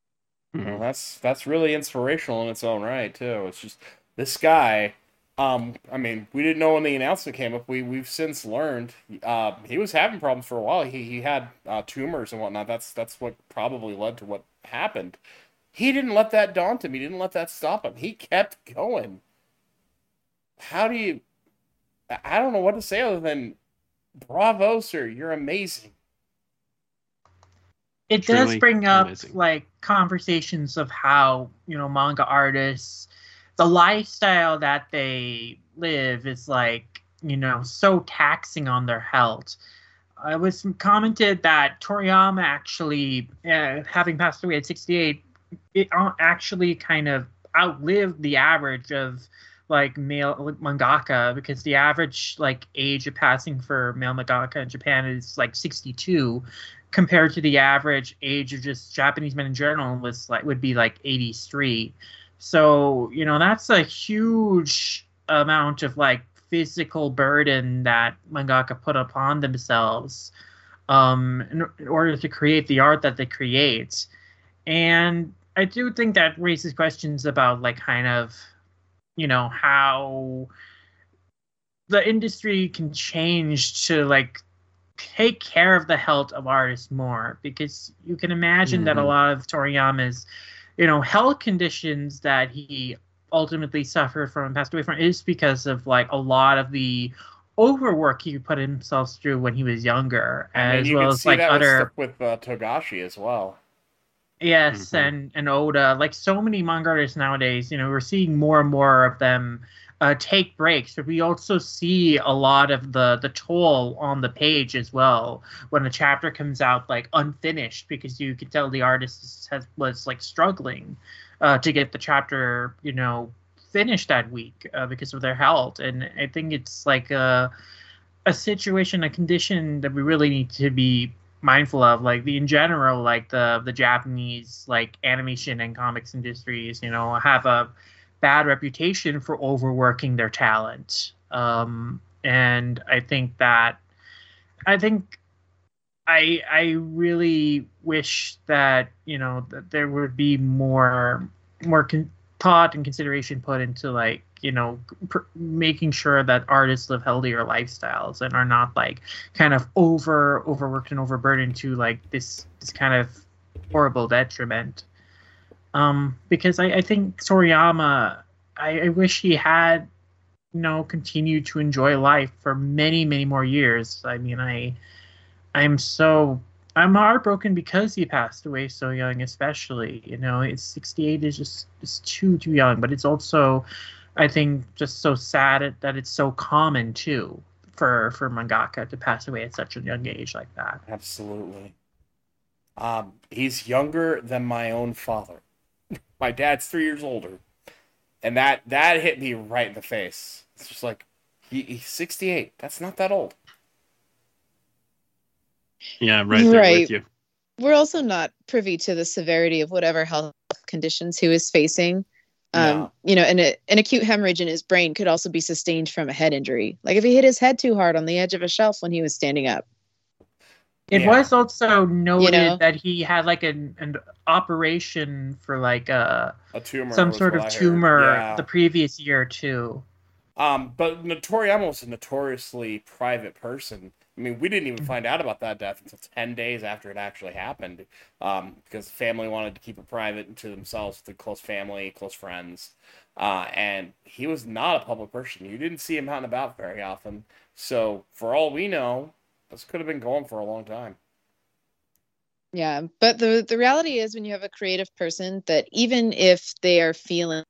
Well, that's that's really inspirational in its own right too. It's just this guy. Um, I mean, we didn't know when the announcement came up. We we've since learned. Uh, he was having problems for a while. He he had uh, tumors and whatnot. That's that's what probably led to what happened. He didn't let that daunt him. He didn't let that stop him. He kept going. How do you? I don't know what to say other than, bravo, sir. You're amazing. It does Truly bring up amazing. like conversations of how, you know, manga artists, the lifestyle that they live is like, you know, so taxing on their health. I was commented that Toriyama actually, uh, having passed away at sixty-eight, it uh, actually kind of outlived the average of like male mangaka, because the average like age of passing for male mangaka in Japan is like sixty-two, compared to the average age of just Japanese men in general was like would be like eighty-three. So, you know, that's a huge amount of like physical burden that mangaka put upon themselves um, in, in order to create the art that they create. And I do think that raises questions about, like, kind of, you know, how the industry can change to, like, take care of the health of artists more, because you can imagine mm-hmm. that a lot of Toriyama's, you know, health conditions that he ultimately suffered from and passed away from is because of, like, a lot of the overwork he put himself through when he was younger, I mean, as you well can as see like that other with, with uh, Togashi as well. Yes, Mm-hmm. and and Oda, like so many manga artists nowadays, you know, we're seeing more and more of them uh, take breaks, but we also see a lot of the the toll on the page as well when a chapter comes out like unfinished, because you can tell the artist has was like struggling uh, to get the chapter, you know, finished that week uh, because of their health. And I think it's like a a situation, a condition that we really need to be mindful of, like the in general, like the the Japanese like animation and comics industries, you know, have a bad reputation for overworking their talent. Um, and I think that I think I I really wish that, you know, that there would be more more con- thought and consideration put into, like, you know, pr- making sure that artists live healthier lifestyles and are not like kind of over overworked and overburdened to like this this kind of horrible detriment. Um, because I, I think Toriyama, I, I wish he had, you know, continued to enjoy life for many, many more years. I mean, I I'm so I'm heartbroken because he passed away so young, especially. You know, it's sixty-eight is just just too too young, but it's also, I think, just so sad that it's so common too for for mangaka to pass away at such a young age like that. Absolutely. Um, he's younger than my own father. My dad's three years older, and that that hit me right in the face. It's just like he, he's sixty-eight. That's not that old. Yeah, I'm right there right. with you. We're also not privy to the severity of whatever health conditions he was facing. Um, No. You know, and a, an acute hemorrhage in his brain could also be sustained from a head injury. Like if he hit his head too hard on the edge of a shelf when he was standing up. It Yeah. was also noted You know? that he had like an, an operation for like a, A tumor. some was sort what of I heard. tumor Yeah. the previous year too. Um, but Toriyama was a notoriously private person. I mean, we didn't even find out about that death until ten days after it actually happened, um, because the family wanted to keep it private to themselves, to close family, close friends. Uh, and he was not a public person. You didn't see him out and about very often. So, for all we know, this could have been going for a long time. Yeah, but the the reality is when you have a creative person that even if they are feeling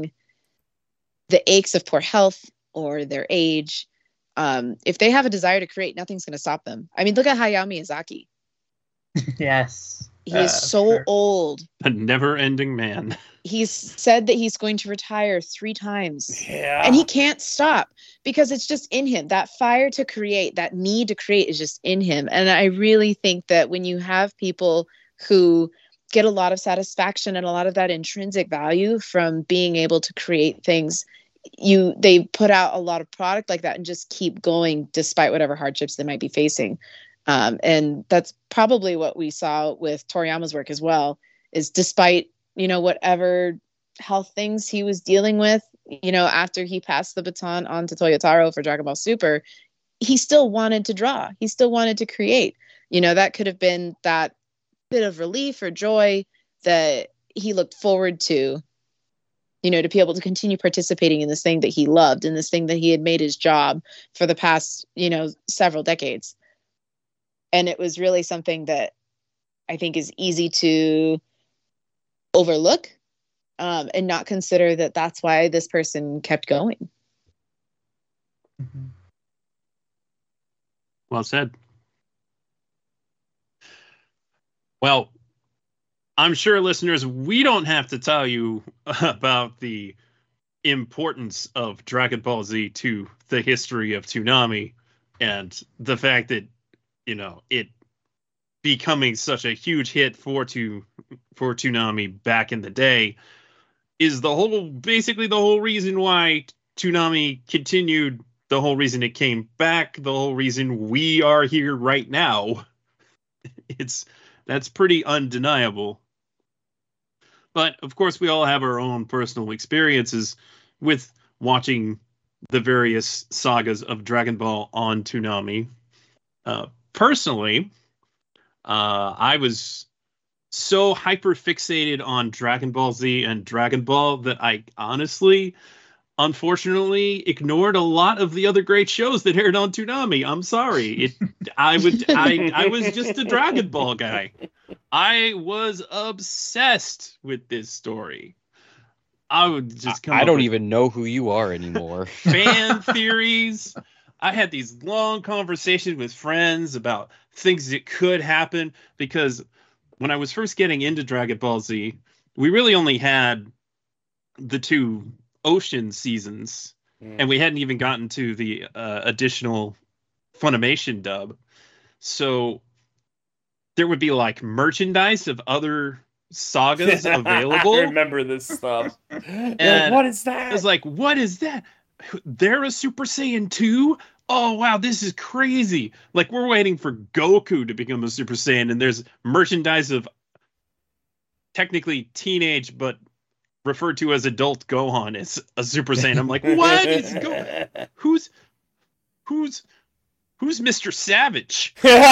the aches of poor health or their age, um, if they have a desire to create, nothing's going to stop them. I mean, look at Hayao Miyazaki. Yes. He is Uh, so sure. old. A never-ending man. He's said that he's going to retire three times. Yeah. And he can't stop because it's just in him. That fire to create, that need to create is just in him. And I really think that when you have people who get a lot of satisfaction and a lot of that intrinsic value from being able to create things, you they put out a lot of product like that and just keep going despite whatever hardships they might be facing. Um, and that's probably what we saw with Toriyama's work as well, is despite, you know, whatever health things he was dealing with, you know, after he passed the baton on to Toyotaro for Dragon Ball Super, he still wanted to draw. He still wanted to create. You know, that could have been that bit of relief or joy that he looked forward to, you know, to be able to continue participating in this thing that he loved and this thing that he had made his job for the past, you know, several decades. And it was really something that I think is easy to overlook um, and not consider that that's why this person kept going. Mhm. Well said. Well, I'm sure, listeners, we don't have to tell you about the importance of Dragon Ball Z to the history of Toonami and the fact that, you know, it becoming such a huge hit for to for Toonami back in the day is the whole basically the whole reason why Toonami continued the whole reason it came back, the whole reason we are here right now. It's that's pretty undeniable. But of course, we all have our own personal experiences with watching the various sagas of Dragon Ball on Toonami. Uh, personally, uh, I was so hyper fixated on Dragon Ball Z and Dragon Ball that I honestly, unfortunately, ignored a lot of the other great shows that aired on Toonami. I'm sorry. It, I would, I, I was just a Dragon Ball guy. I was obsessed with this story. I would just come I up don't with even know who you are anymore. fan theories. I had these long conversations with friends about things that could happen, because when I was first getting into Dragon Ball Z, we really only had the two Ocean seasons, mm. and we hadn't even gotten to the uh, additional Funimation dub. So there would be like merchandise of other sagas available. I remember this stuff. And like, what is that? I was like, what is that? They're a Super Saiyan two? Oh, wow, this is crazy. Like, we're waiting for Goku to become a Super Saiyan, and there's merchandise of technically teenage, but referred to as adult Gohan as a Super Saiyan. I'm like, what is going? Who's, who's, who's Mister Savage?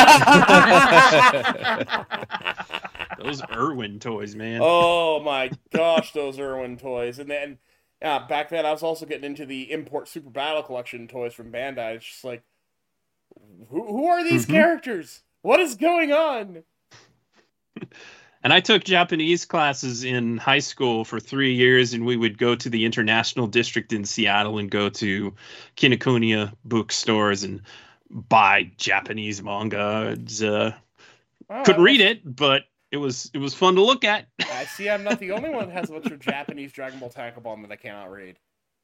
Those Irwin toys, man. Oh my gosh, those Irwin toys. And then uh, back then I was also getting into the import Super Battle Collection toys from Bandai. It's just like, who, who are these mm-hmm. characters? What is going on? And I took Japanese classes in high school for three years, and we would go to the International District in Seattle and go to Kinokuniya bookstores and buy Japanese manga. And, uh, wow, couldn't read it, but it was it was fun to look at. I see I'm not the only one that has a bunch of Japanese Dragon Ball Tankobon that I cannot read.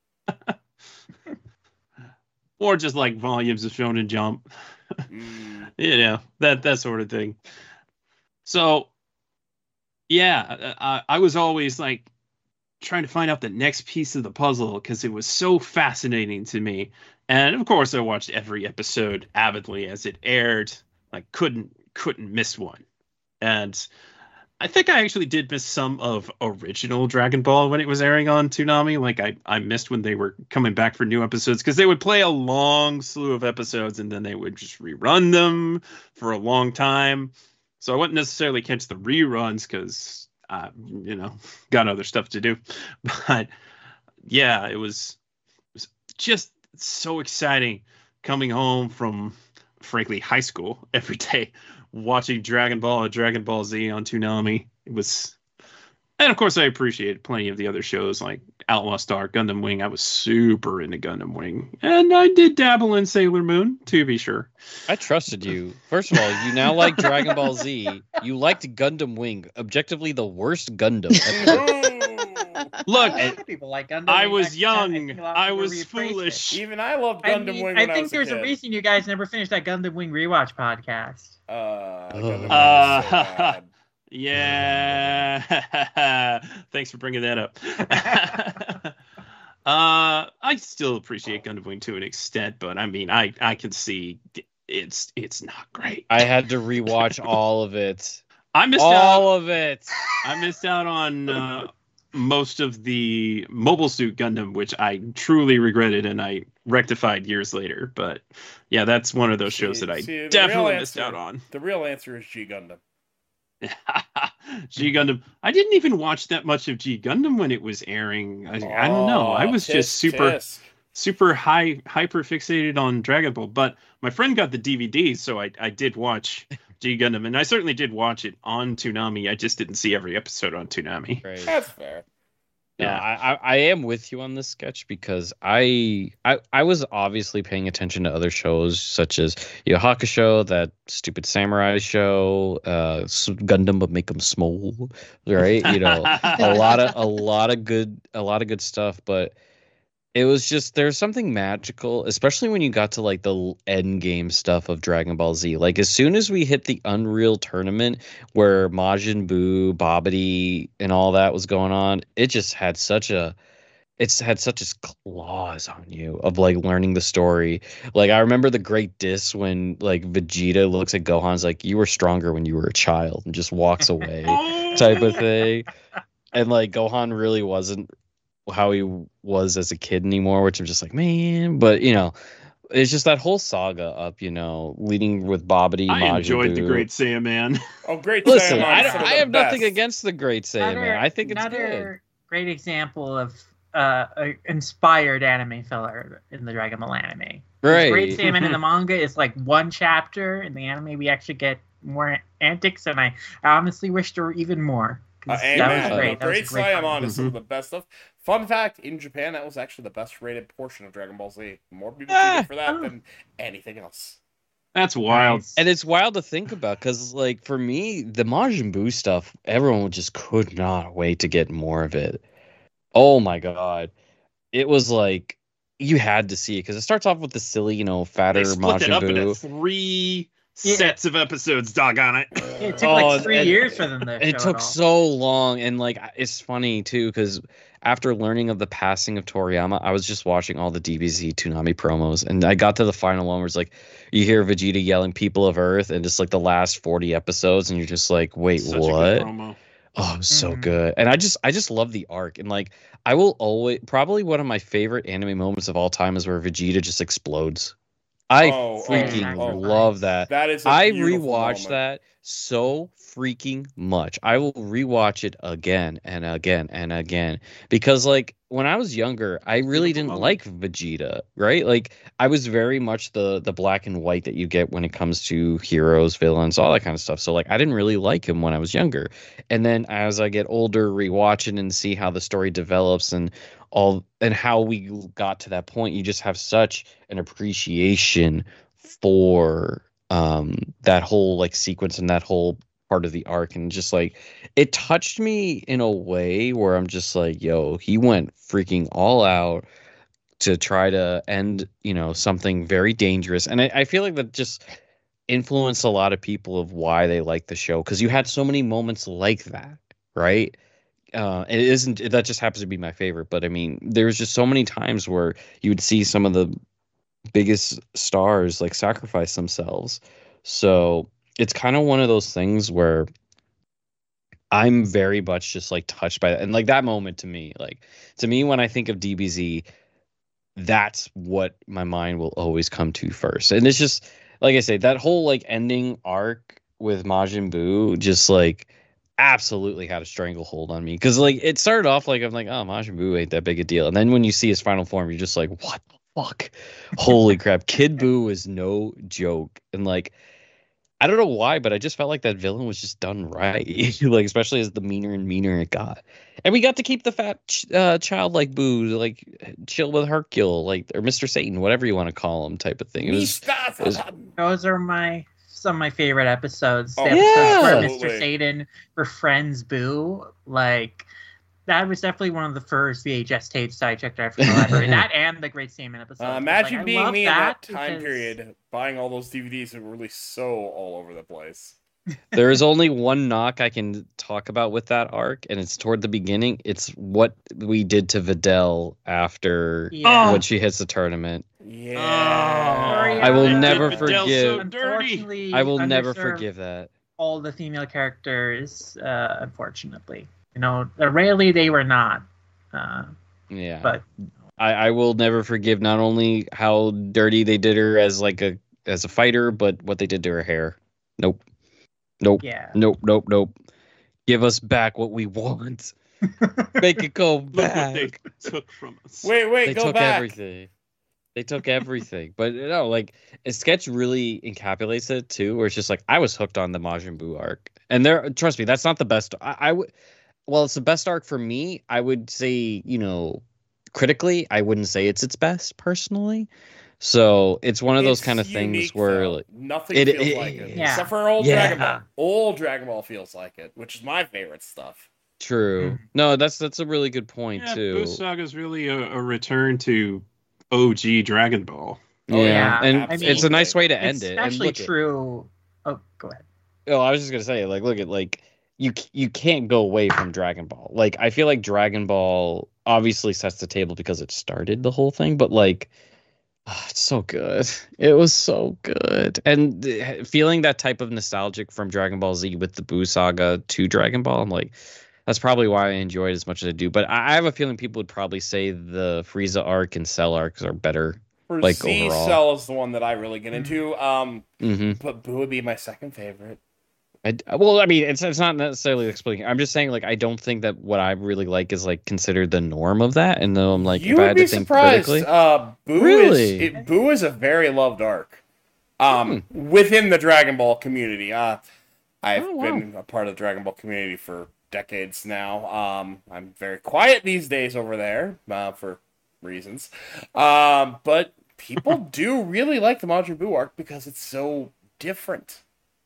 Or just like volumes of Shonen Jump. Mm. You know, that, that sort of thing. So, yeah, I, I was always like trying to find out the next piece of the puzzle because it was so fascinating to me. And of course, I watched every episode avidly as it aired. Like, couldn't couldn't miss one. And I think I actually did miss some of original Dragon Ball when it was airing on Toonami. Like, I, I missed when they were coming back for new episodes, because they would play a long slew of episodes and then they would just rerun them for a long time. So I wouldn't necessarily catch the reruns because, uh, you know, got other stuff to do. But yeah, it was, it was just so exciting coming home from, frankly, high school every day, watching Dragon Ball and Dragon Ball Z on Toonami. It was, and of course I appreciated plenty of the other shows like Outlaw Star, Gundam Wing. I was super into Gundam Wing, and I did dabble in Sailor Moon, to be sure. I trusted you. First of all, you now like Dragon Ball Z. You liked Gundam Wing, objectively the worst Gundam ever. Look, people like Gundam I Wing was young. I was reappraised foolish. Even I loved Gundam I mean, Wing. I when think I was there's a, a kid. reason you guys never finished that Gundam Wing rewatch podcast. Uh, Gundam Wing Uh, is so bad. Yeah. Thanks for bringing that up. uh, I still appreciate Gundam Wing to an extent, but I mean, I, I can see it's it's not great. I had to rewatch all of it. I missed all out. of it. I missed out on uh, most of the Mobile Suit Gundam, which I truly regretted and I rectified years later. But yeah, that's one of those shows See- that I see, the definitely real missed answer- out on. The real answer is G Gundam. G Gundam. I didn't even watch that much of G Gundam when it was airing. I, I don't know. I was Oh, just tisk, super, tisk. super high, hyper fixated on Dragon Ball. But my friend got the D V D, so I, I did watch G Gundam, and I certainly did watch it on Toonami. I just didn't see every episode on Toonami. Right. That's fair. No, Yeah. I, I I am with you on this sketch because I, I I was obviously paying attention to other shows such as Yu Yu Hakusho, that stupid samurai show, uh, S- Gundam but make them small, right? You know, a lot of a lot of good a lot of good stuff, but it was just there's something magical, especially when you got to like the end game stuff of Dragon Ball Z. Like as soon as we hit the Unreal Tournament where Majin Buu, Babidi, and all that was going on, it just had such a it's had such as claws on you of like learning the story. Like I remember the Great Diss when like Vegeta looks at Gohan's like, you were stronger when you were a child, and just walks away type of thing. And like Gohan really wasn't how he was as a kid anymore, which I'm just like, man. But you know, it's just that whole saga up, you know, leading with Babidi. I Majin enjoyed the Buu. Great Saiyaman. Oh, great! Listen, Saiyaman I, is some of I the have nothing best. against the Great Saiyaman. Another- I think it's another great example of uh, a inspired anime filler in the Dragon Ball anime. good. Right. Great Saiyaman in the manga is like one chapter. In the anime, we actually get more antics, and I, I honestly wish there were even more. 'cause Uh, that amen. was great. That was Great a great Saiyaman one. is some of the best stuff. Fun fact: in Japan, that was actually the best rated portion of Dragon Ball Z. More people Ah. tune in for that Oh. than anything else. That's wild. Nice. And it's wild to think about because, like, for me, the Majin Buu stuff, everyone just could not wait to get more of it. Oh my god, it was like you had to see it because it starts off with the silly, you know, fatter They split it Majin up into Buu. three Yeah. sets of episodes. Doggone it! It took Oh, like three and- years for them to It show took all. so long, and like it's funny too because after learning of the passing of Toriyama, I was just watching all the D B Z Toonami promos, and I got to the final one where it's like you hear Vegeta yelling "People of Earth" and just like the last forty episodes, and you're just like, wait, Such a what? good promo. Oh, it was so Mhm. good. And I just I just love the arc. And like I will always probably one of my favorite anime moments of all time is where Vegeta just explodes. I Oh, oh, freaking oh. love that. That is. A I beautiful rewatched moment. that so freaking much. I will rewatch it again and again and again because like when I was younger, I really Beautiful didn't moment. like Vegeta, right? Like I was very much the the black and white that you get when it comes to heroes, villains, all that kind of stuff. So like I didn't really like him when I was younger. And then as I get older, rewatching and see how the story develops and all and how we got to that point, you just have such an appreciation for um that whole like sequence and that whole part of the arc, and just like it touched me in a way where I'm just like, yo, he went freaking all out to try to end, you know, something very dangerous. And I, I feel like that just influenced a lot of people of why they like the show because you had so many moments like that, right? Uh, it isn't that just happens to be my favorite, but I mean, there's just so many times where you would see some of the biggest stars like sacrifice themselves. So it's kind of one of those things where I'm very much just like touched by that. And like that moment to me, like to me, when I think of D B Z, that's what my mind will always come to first. And it's just, like I say, that whole like ending arc with Majin Buu just like absolutely had a stranglehold on me. Cause like it started off like, I'm like, oh, Majin Buu ain't that big a deal. And then when you see his final form, you're just like, what the fuck? Holy crap. Kid Buu is no joke. And like, I don't know why, but I just felt like that villain was just done right. Like, especially as the meaner and meaner it got. And we got to keep the fat ch- uh, childlike Buu, like chill with Hercule, like, or Mister Satan, whatever you want to call him, type of thing. It was, it was Those are my some of my favorite episodes. Oh, The episodes where absolutely. Mister Satan befriends Boo. Like that was definitely one of the first V H S tapes I checked out from the library. That and the Great Saiyaman episode. Uh, imagine like, I being love me in that time because- period, buying all those D V Ds that were released so all over the place. there is only one knock I can talk about with that arc, and it's toward the beginning. It's what we did to Videl after Yeah. when she hits the tournament. Yeah. Oh, I will They did never Videl forgive- So dirty. Unfortunately, I will never underserved forgive that. all the female characters. Uh, unfortunately, you know, rarely they were not. Uh, Yeah. but I, I will never forgive not only how dirty they did her as like a as a fighter, but what they did to her hair. Nope. Nope. yeah, Nope. Nope. Nope. Give us back what we want. Make it go Look what they back. took from us. Wait, wait, They go took back. everything. They took everything. But you know, like a sketch really encapsulates it too, where it's just like I was hooked on the Majin Buu arc. And there trust me, that's not the best. I, I would well, it's the best arc for me. I would say, you know, critically, I wouldn't say it's its best personally. So it's one of those It's kind of things unique, where though. like, nothing it- feels it- like it. Yeah. Except for old Yeah. Dragon Ball. Old Dragon Ball feels like it, which is my favorite stuff. true. Mhm. No, that's that's a really good point Yeah, too. Buu Saga is really a, a return to O G Dragon Ball. Oh, yeah, yeah, and I it's a nice way to it's end it. And especially look at- true. Oh, go ahead. Oh, I was just gonna say, like, look at like you you can't go away from Dragon Ball. Like I feel like Dragon Ball obviously sets the table because it started the whole thing, but like oh, it's so good. It was so good. And th- feeling that type of nostalgic from Dragon Ball Z with the Buu saga to Dragon Ball, I'm like that's probably why I enjoy it as much as I do. But I, I have a feeling people would probably say the Frieza arc and Cell arcs are better. For Like, Z, overall. Cell is the one that I really get into. Um, Mm-hmm. but Boo would be my second favorite. I, well, I mean, it's it's not necessarily explaining. I'm just saying, like, I don't think that what I really like is like considered the norm of that. And though I'm like, you if I would had be to think surprised. critically, Uh, Boo Really? is it, Boo is a very loved arc. Um, Hmm. within the Dragon Ball community. Uh, I've Oh, wow. been a part of the Dragon Ball community for decades now. Um, I'm very quiet these days over there uh, for reasons. Um, but people do really like the Majin Buu arc because it's so different.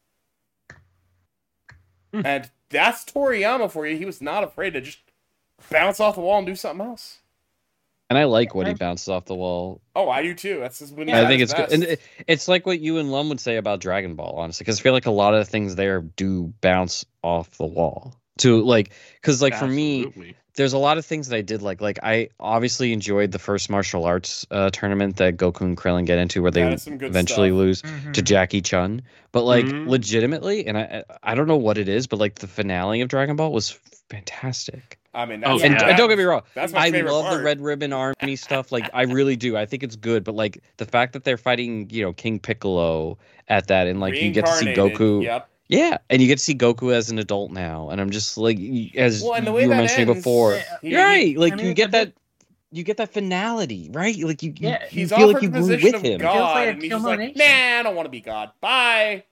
Hmm. And that's Toriyama for you. He was not afraid to just bounce off the wall and do something else. and I like when he bounces off the wall. Oh, I do too. That's just when he's I at think his it's good, best. and it, it's like what you and Lum would say about Dragon Ball, honestly, because I feel like a lot of the things there do bounce off the wall. To like, because like for me, Absolutely. there's a lot of things that I did like. Like I obviously enjoyed the first martial arts uh, tournament that Goku and Krillin get into, where they That is some good eventually stuff. lose Mhm. to Jackie Chun. But like Mhm. legitimately, and I I don't know what it is, but like the finale of Dragon Ball was fantastic. I mean, Oh, that's, And, yeah. and don't get me wrong, That's my I favorite love part. the Red Ribbon Army stuff. Like I really do. I think it's good. But like the fact that they're fighting, you know, King Piccolo at that, and like you get to see Reincarnated, Goku. Yep. Yeah, and you get to see Goku as an adult now, and I'm just like, y- as Well, and the way you were that mentioning ends, before, he- you're right. Like I mean, you it's get a that, bit- you get that finality, right? Like you, you, Yeah, you He's feel offered like you the grew position with of him. God, Feels like a and he's just like, culmination. nah, I don't want to be God. Bye.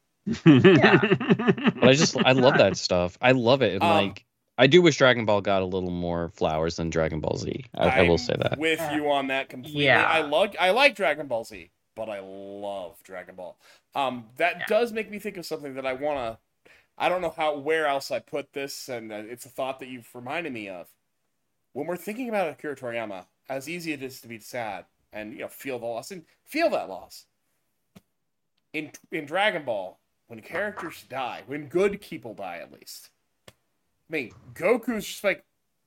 But I just, I love that stuff. I love it, and Um, like, I do wish Dragon Ball got a little more flowers than Dragon Ball Z. I, I will I'm say that. with you on that completely. Yeah. I like I like Dragon Ball Z, but I love Dragon Ball. Um, that Yeah. does make me think of something that I wanna. I don't know how where else I put this, and uh, it's a thought that you've reminded me of. When we're thinking about Akira Toriyama, as easy it is to be sad and you know feel the loss and feel that loss. In in Dragon Ball, when characters die, when good people die, at least. I mean, Goku's just like,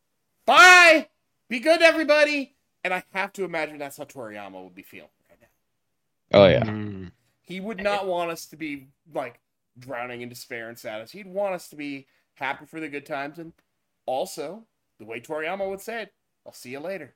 bye, be good, everybody, and I have to imagine that's how Toriyama would be feeling right now. Oh yeah, Mm. He would not want us to be like drowning in despair and sadness. He'd want us to be happy for the good times, and also the way Toriyama would say it, "I'll see you later."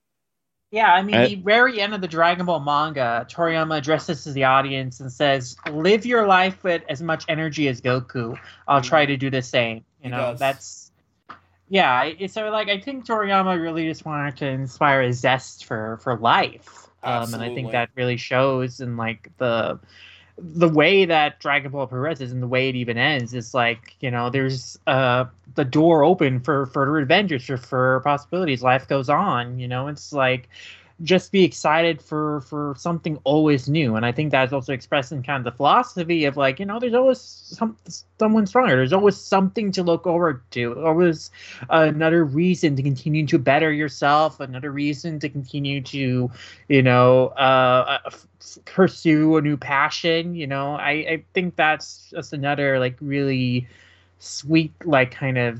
Yeah, I mean, I- the very end of the Dragon Ball manga, Toriyama addresses the audience and says, "Live your life with as much energy as Goku. I'll try to do the same." You He know, does. that's yeah. It, so, like, I think Toriyama really just wanted to inspire a zest for for life, um, and I Absolutely. think that really shows in like the the way that Dragon Ball progresses and the way it even ends is like, you know, there's uh the door open for further adventures or for possibilities. Life goes on, you know. It's like just be excited for for something always new, and I think that's also expressed in kind of the philosophy of like, you know, there's always some someone stronger. There's always something to look forward to. Always another reason to continue to better yourself. Another reason to continue to, you know, uh, f- pursue a new passion. You know, I I think that's just another like really sweet like kind of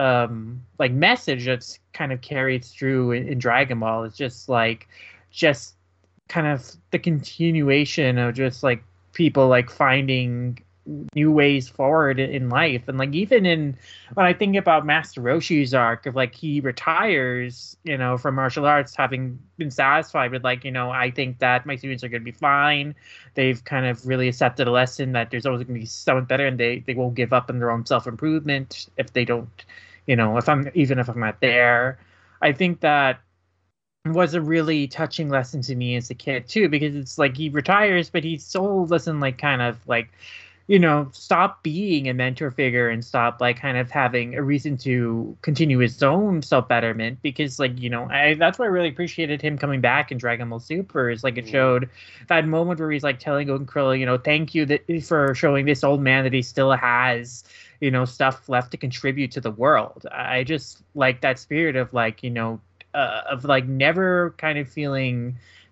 um like message that's kind of carried through in, in Dragon Ball. It's just like just kind of the continuation of just like people like finding new ways forward in, in life. And like even in when I think about Master Roshi's arc of like he retires, you know, from martial arts having been satisfied with like, you know, I think that my students are going to be fine. They've kind of really accepted a lesson that there's always going to be someone better, and they they won't give up on their own self-improvement if they don't, you know, if I'm even if I'm not there. I think that was a really touching lesson to me as a kid too, because it's like he retires, but he still doesn't like kind of like, you know, stop being a mentor figure and stop like kind of having a reason to continue his own self betterment. Because like, you know, I that's why I really appreciated him coming back in Dragon Ball Super. Is like it showed that moment where he's like telling Goku Krillin, you know, thank you that for showing this old man that he still has, you know, stuff left to contribute to the world. I just like that spirit of like, you know, uh, of like never kind of feeling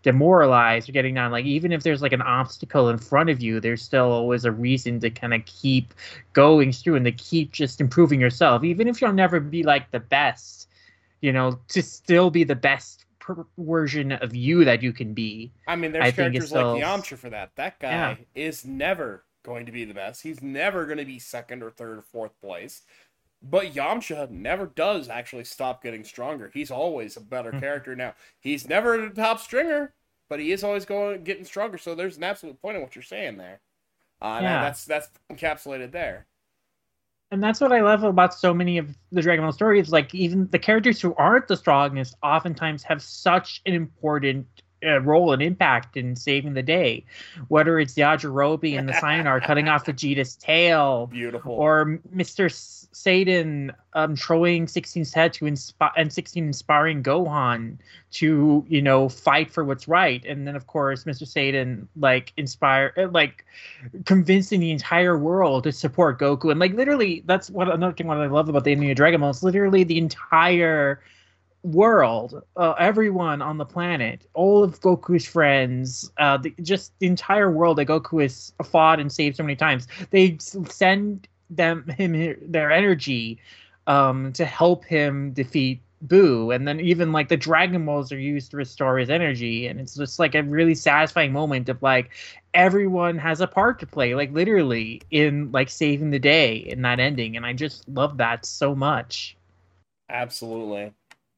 demoralized or getting down. Like, even if there's like an obstacle in front of you, there's still always a reason to kind of keep going through and to keep just improving yourself. Even if you'll never be like the best, you know, to still be the best per- version of you that you can be. I mean, there's I think characters it's still- like Yamcha for that. That guy Yeah. is never going to be the best. He's never going to be second or third or fourth place. But Yamcha never does actually stop getting stronger. He's always a better Mhm. character now. He's never the top stringer, but he is always going getting stronger. So there's an absolute point in what you're saying there. Uh, and Yeah. that's that's encapsulated there. And that's what I love about so many of the Dragon Ball stories. Like, even the characters who aren't the strongest oftentimes have such an important uh, role and impact in saving the day. Whether it's Yajirobe in the Sayonara cutting off Vegeta's tail, Beautiful. or Mister S- Satan um, throwing sixteen's head to inspire and sixteen inspiring Gohan to, you know, fight for what's right. And then, of course, Mister Satan like inspire uh, like convincing the entire world to support Goku. And like, literally, that's what another thing what I love about the anime of Dragon Ball is literally the entire world, uh, everyone on the planet, all of Goku's friends, uh, the, just the entire world that Goku has fought and saved so many times. They s- send them him their energy um, to help him defeat Boo, and then even like the Dragon Balls are used to restore his energy, and it's just like a really satisfying moment of like everyone has a part to play, like literally in like saving the day in that ending, and I just love that so much. Absolutely.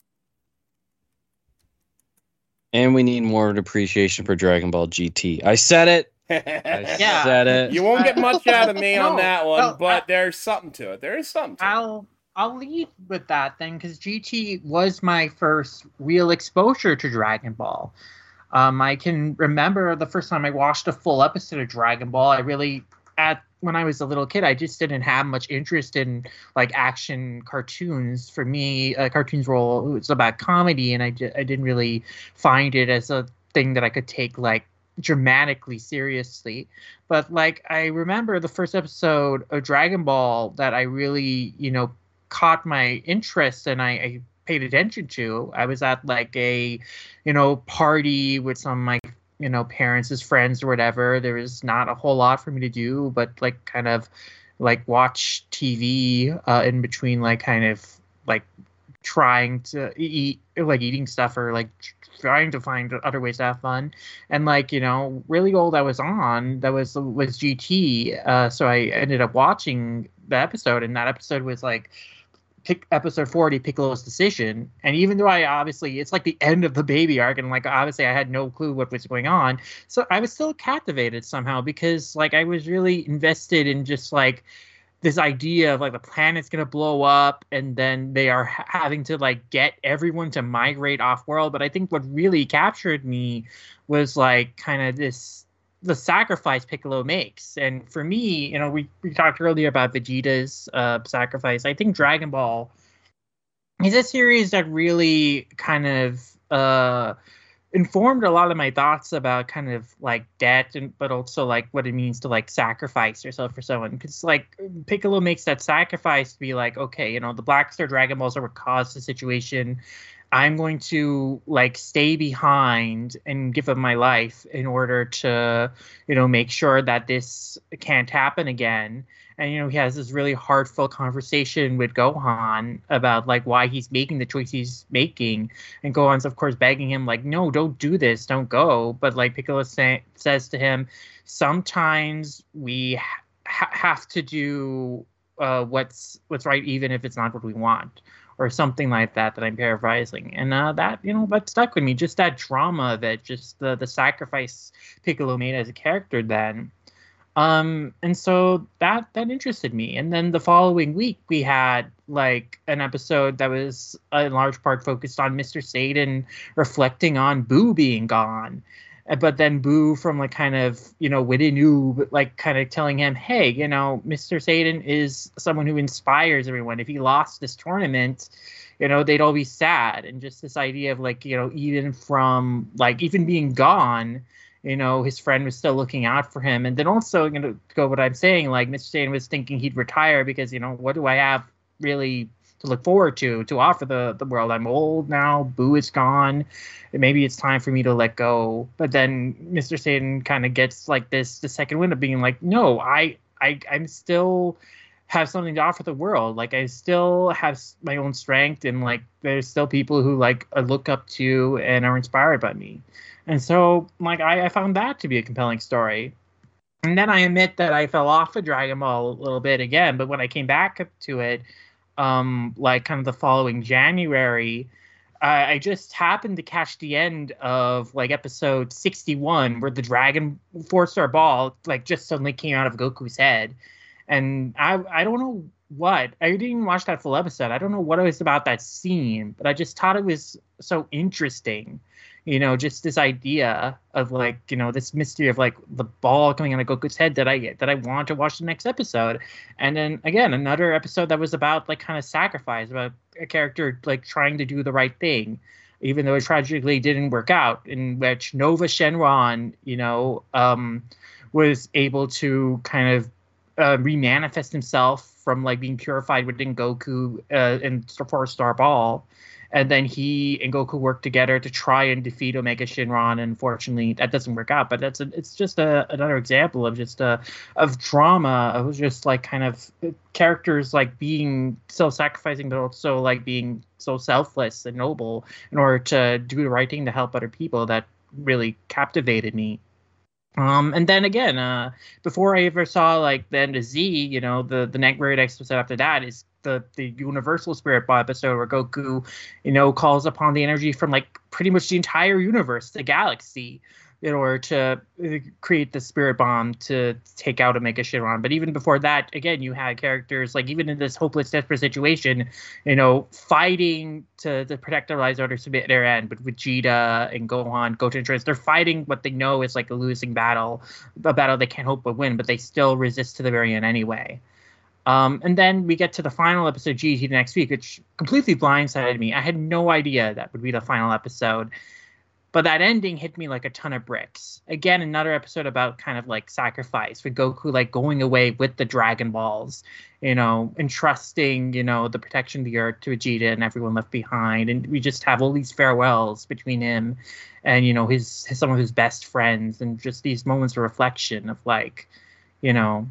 And we need more appreciation for Dragon Ball G T. I said it. I Yeah. said it. You won't get much out of me on No, that one, well, but I- there's something to it. There is something to it. I'll I'll lead with that then, because G T was my first real exposure to Dragon Ball. Um, I can remember the first time I watched a full episode of Dragon Ball. I really, at when I was a little kid, I just didn't have much interest in like action cartoons. For me, uh, cartoons were all, it was about comedy, and I, di- I didn't really find it as a thing that I could take like dramatically seriously. But like, I remember the first episode of Dragon Ball that I really, you know, caught my interest and I, I paid attention to. I was at like a, you know, party with some of my, you know, parents' friends or whatever. There was not a whole lot for me to do, but like kind of like watch T V uh, in between, like kind of like trying to eat, like eating stuff or like trying to find other ways to have fun. And like, you know, really all that was on that was was G T. Uh, so I ended up watching the episode, and that episode was like pick episode forty, Piccolo's decision. And even though I obviously, it's like the end of the baby arc, and like obviously I had no clue what was going on, so I was still captivated somehow, because like I was really invested in just like this idea of like the planet's gonna blow up, and then they are ha- having to like get everyone to migrate off world. But I think what really captured me was like kind of this the sacrifice Piccolo makes. And for me, you know, we, we talked earlier about Vegeta's uh, sacrifice. I think Dragon Ball is a series that really kind of uh, informed a lot of my thoughts about kind of like death, and but also like what it means to like sacrifice yourself for someone. Because like Piccolo makes that sacrifice to be like, okay, you know, the Black Star Dragon Balls are what caused the situation. I'm going to like stay behind and give up my life in order to, you know, make sure that this can't happen again. And, you know, he has this really heartfelt conversation with Gohan about like why he's making the choice he's making. And Gohan's, of course, begging him like, no, don't do this. Don't go. But like Piccolo say, says to him, sometimes we ha- have to do uh, what's what's right, even if it's not what we want. Or something like that, that I'm paraphrasing. And uh, that, you know, that stuck with me. Just that drama, that just the, the sacrifice Piccolo made as a character then. Um, and so that, that interested me. And then the following week, we had like an episode that was uh, in large part focused on Mister Satan reflecting on Boo being gone. But then Boo from like kind of, you know, within Oob, like kind of telling him, hey, you know, Mister Satan is someone who inspires everyone. If he lost this tournament, you know, they'd all be sad. And just this idea of like, you know, even from like even being gone, you know, his friend was still looking out for him. And then also, you know, to go what I'm saying, like Mister Satan was thinking he'd retire because, you know, what do I have really to look forward to to offer the the world. I'm old now. Boo is gone. Maybe it's time for me to let go. But then Mister Satan kind of gets like this the second wind of being like, no, I I I'm still have something to offer the world. Like I still have my own strength, and like there's still people who like I look up to and are inspired by me. And so like I, I found that to be a compelling story. And then I admit that I fell off of Dragon Ball a little bit again, but when I came back to it, um, like kind of the following January, I, I just happened to catch the end of like episode sixty-one, where the Dragon Four Star Ball like just suddenly came out of Goku's head, and I I don't know what I didn't even watch that full episode. I don't know what it was about that scene, but I just thought it was so interesting. You know, just this idea of like, you know, this mystery of like the ball coming out of Goku's head that I that I want to watch the next episode. And then again, another episode that was about like kind of sacrifice, about a character like trying to do the right thing, even though it tragically didn't work out, in which Nova Shenron, you know, um, was able to kind of uh, remanifest himself from like being purified within Goku uh, in Four Star Ball. And then he and Goku work together to try and defeat Omega Shenron. And unfortunately, that doesn't work out. But that's a, it's just a, another example of just a of drama, of just like kind of characters like being self-sacrificing, but also like being so selfless and noble in order to do the right thing to help other people. That really captivated me. Um, and then again, uh, before I ever saw like the end of Z, you know, the the next very next episode after that is the the Universal Spirit Ball episode, where Goku, you know, calls upon the energy from like pretty much the entire universe, the galaxy, in order to create the Spirit Bomb to take out Omega Shenron. But even before that, again, you had characters like, even in this hopeless, desperate situation, you know, fighting to, to protect their lives or to submit their end. But Vegeta and Gohan, Goten and Trunks, they're fighting what they know is like a losing battle, a battle they can't hope to win, but they still resist to the very end anyway. Um, and then we get to the final episode, G T, the next week, which completely blindsided me. I had no idea that would be the final episode. But that ending hit me like a ton of bricks. Again, another episode about kind of like sacrifice, with Goku like going away with the Dragon Balls, you know, entrusting, you know, the protection of the Earth to Vegeta and everyone left behind. And we just have all these farewells between him and, you know, his, his some of his best friends, and just these moments of reflection of like, you know,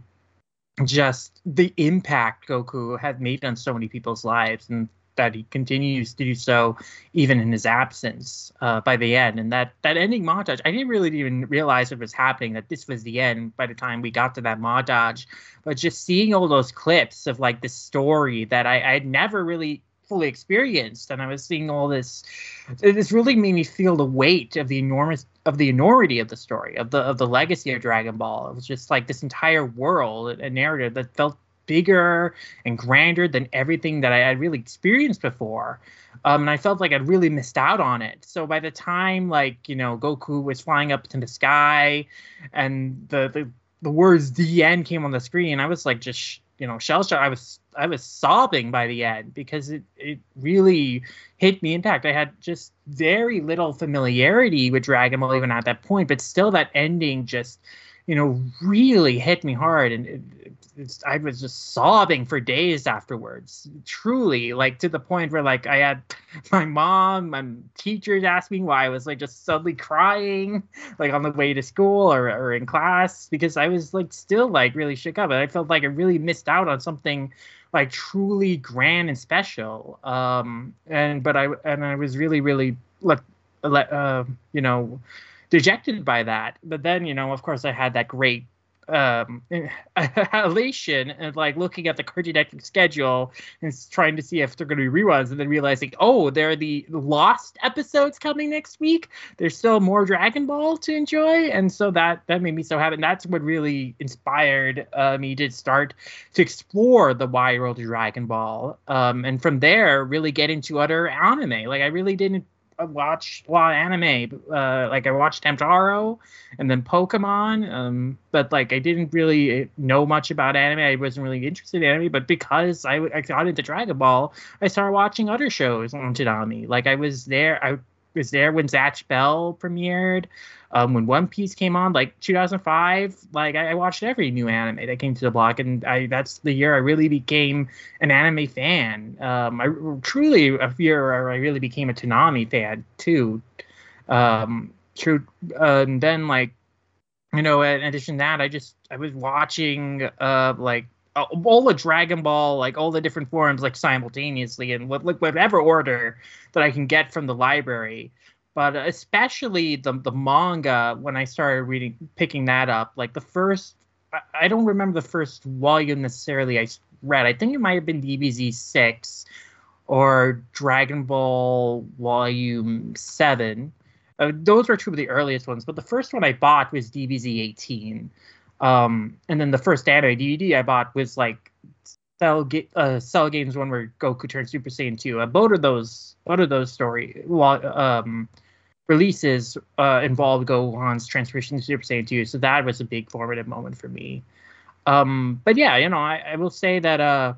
just the impact Goku has made on so many people's lives, and that he continues to do so even in his absence uh, by the end. And that, that ending montage, I didn't really even realize it was happening, that this was the end by the time we got to that montage. But just seeing all those clips of like this story that I, I had never really fully experienced, and I was seeing all this, this really made me feel the weight of the enormous, of the enormity of the story, of the, of the legacy of Dragon Ball. It was just like this entire world, a narrative that felt bigger and grander than everything that I had really experienced before. Um, and I felt like I'd really missed out on it. So by the time, like, you know, Goku was flying up to the sky and the, the, the words "the end" came on the screen, I was like, just, you know, shell shocked. I was, I was sobbing by the end, because it, it really hit me. In fact, I had just very little familiarity with Dragon Ball even at that point, but still that ending just, you know, really hit me hard. And it, it's, I was just sobbing for days afterwards, truly, like to the point where like I had my mom, my teachers asking why I was like just suddenly crying, like on the way to school or, or in class, because I was like still like really shook up. And I felt like I really missed out on something like truly grand and special. Um, and, but I, and I was really, really, like, uh, you know, dejected by that. But then, you know, of course, I had that great um elation and like looking at the Cartoon Network schedule and trying to see if they're going to be reruns, and then realizing, oh, there are the lost episodes coming next week. There's still more Dragon Ball to enjoy. And so that that made me so happy. And that's what really inspired uh, me to start to explore the wide world of Dragon Ball, um and from there really get into other anime. Like I really didn't watch a lot of anime. Uh, like I watched Hamtaro and then Pokemon, um, but like I didn't really know much about anime. I wasn't really interested in anime, but because I, I got into Dragon Ball, I started watching other shows on Toonami. Like I was there, I was there when Zatch Bell premiered, um, when One Piece came on, like two thousand five. Like I, I watched every new anime that came to the block, and I that's the year I really became an anime fan. Um, I truly a year where I really became a Toonami fan too. Um, true, uh, and then like, you know, in addition to that, I just I was watching uh like. Uh, all the Dragon Ball, like all the different forms, like simultaneously, and what, like whatever order that I can get from the library. But especially the the manga, when I started reading, picking that up, like the first, I, I don't remember the first volume necessarily I read. I think it might have been D B Z six or Dragon Ball Volume seven. Uh, those were two of the earliest ones, but the first one I bought was D B Z eighteen. Um, and then the first anime D V D I bought was like Cell, Ga- uh, Cell Games one where Goku turned Super Saiyan two. Uh, both of those, both of those story um, releases uh, involved Gohan's transformation to Super Saiyan two. So that was a big formative moment for me. Um, but yeah, you know, I, I will say that uh,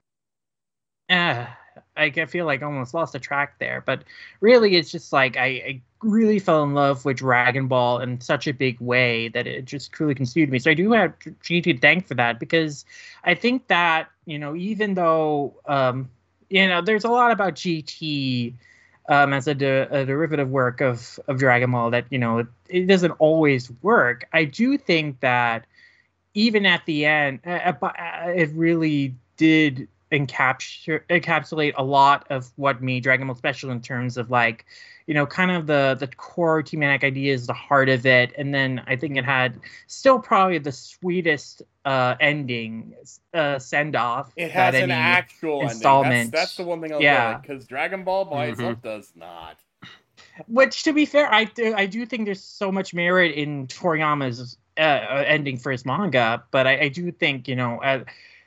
uh, I feel like I almost lost the track there. But really, it's just like I, I really fell in love with Dragon Ball in such a big way that it just truly consumed me. So I do have G T to thank for that, because I think that, you know, even though, um, you know, there's a lot about G T um, as a, de- a derivative work of, of Dragon Ball that, you know, it, it doesn't always work. I do think that even at the end, uh, uh, it really did encapture encapsulate a lot of what made Dragon Ball special in terms of like, you know, kind of the the core thematic ideas, the heart of it, and then I think it had still probably the sweetest uh, ending uh, send off. It has an actual installment. Ending. That's, that's the one thing I'll yeah. because Dragon Ball by mm-hmm. itself does not. Which, to be fair, I do, I do think there's so much merit in Toriyama's uh, ending for his manga, but I, I do think, you know, uh,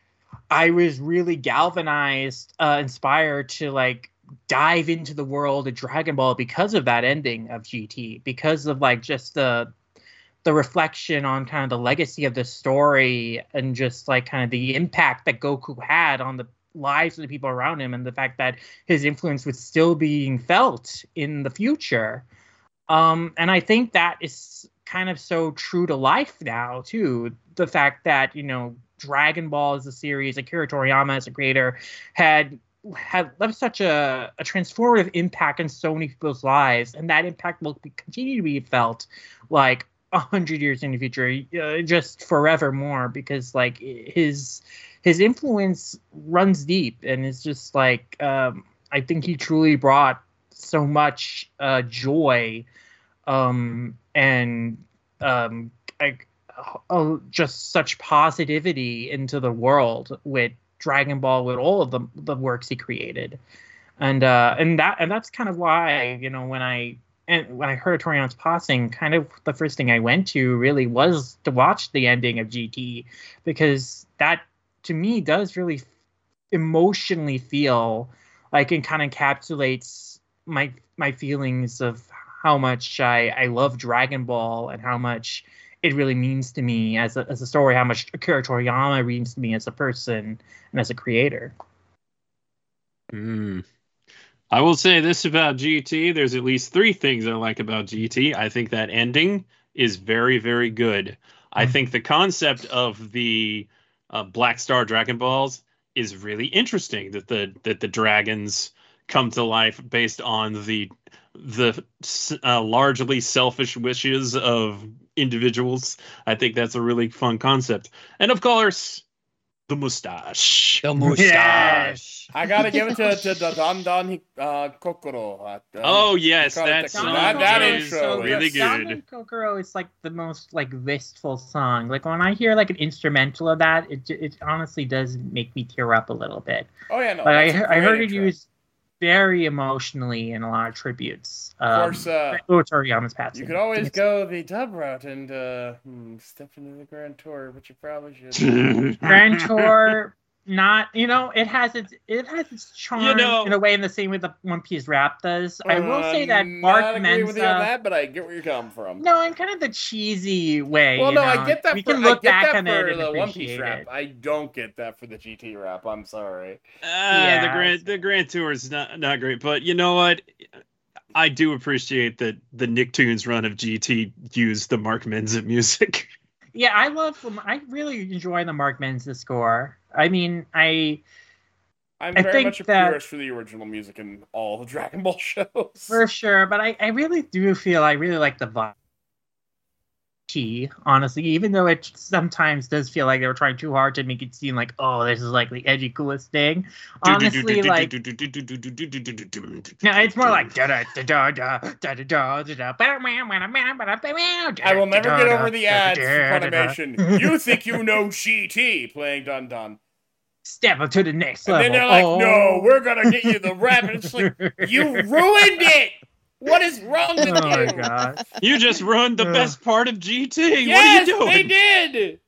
I was really galvanized, uh, inspired to like dive into the world of Dragon Ball because of that ending of G T, because of like just the the reflection on kind of the legacy of the story and just like kind of the impact that Goku had on the lives of the people around him, and the fact that his influence was still being felt in the future. Um, and I think that is kind of so true to life now too. The fact that, you know, Dragon Ball as a series, Akira Toriyama as a creator, had had left such a, a transformative impact in so many people's lives, and that impact will be, continue to be felt like a hundred years in the future, uh, just forever more, because like his his influence runs deep, and it's just like um, I think he truly brought so much uh, joy um, and um, like uh, just such positivity into the world with Dragon Ball, with all of the the works he created, and uh, and that and that's kind of why, you know, when I and when I heard Toriyama's passing, kind of the first thing I went to really was to watch the ending of G T, because that to me does really emotionally feel like it kind of encapsulates my my feelings of how much I I love Dragon Ball and how much it really means to me as a, as a story, how much Akira Toriyama means to me as a person and as a creator. Mm. I will say this about G T. There's at least three things I like about G T. I think that ending is very, very good. I think the concept of the uh, Black Star Dragon Balls is really interesting, that the that the dragons come to life based on the the uh, largely selfish wishes of individuals. I think that's a really fun concept. And of course, the mustache. The mustache. Yes. I gotta give it to, to the Don Don uh, Kokoro. Uh, oh yes, that's Don that, that is intro so really good. Don Don Kokoro is like the most like wistful song. Like when I hear like an instrumental of that, it it honestly does make me tear up a little bit. Oh yeah, no. But I I heard it used very emotionally in a lot of tributes. Um, of course, uh, Toriyama's passing. You could always go the dub route and uh, hmm, step into the Grand Tour, but you probably should. Grand Tour, not, you know, it has its it has its charm, you know, in a way, in the same way the One Piece rap does. I will say that Mark not agree Menza. With you on that, but I get where you're coming from. No, in kind of the cheesy way. Well, you no, know? I get that. We for, can look I get back that on for it and the One Piece appreciate rap. it. I don't get that for the G T rap. I'm sorry. Uh, yeah, the Grand the Grand Tour is not not great, but you know what? I do appreciate that the Nicktoons run of G T used the Mark Menza music. Yeah, I love. I really enjoy the Mark Menza score. I mean, I. I'm I very think much a that- purist for the original music in all the Dragon Ball shows. For sure, but I, I really do feel I really like the vibe. Honestly, even though it sometimes does feel like they were trying too hard to make it seem like, oh, this is like the edgy coolest thing. Honestly, like, no, it's more like da da da da da da da da da. I will never get over the ads for Funimation. You think you know G T playing Dun Dun. Step up to the next And level. then they're like, oh. no, we're gonna get you the rap. And it's like, you ruined it! What is wrong with Oh you? my god. You just ruined the Ugh. best part of G T. Yes, what are you they doing? did!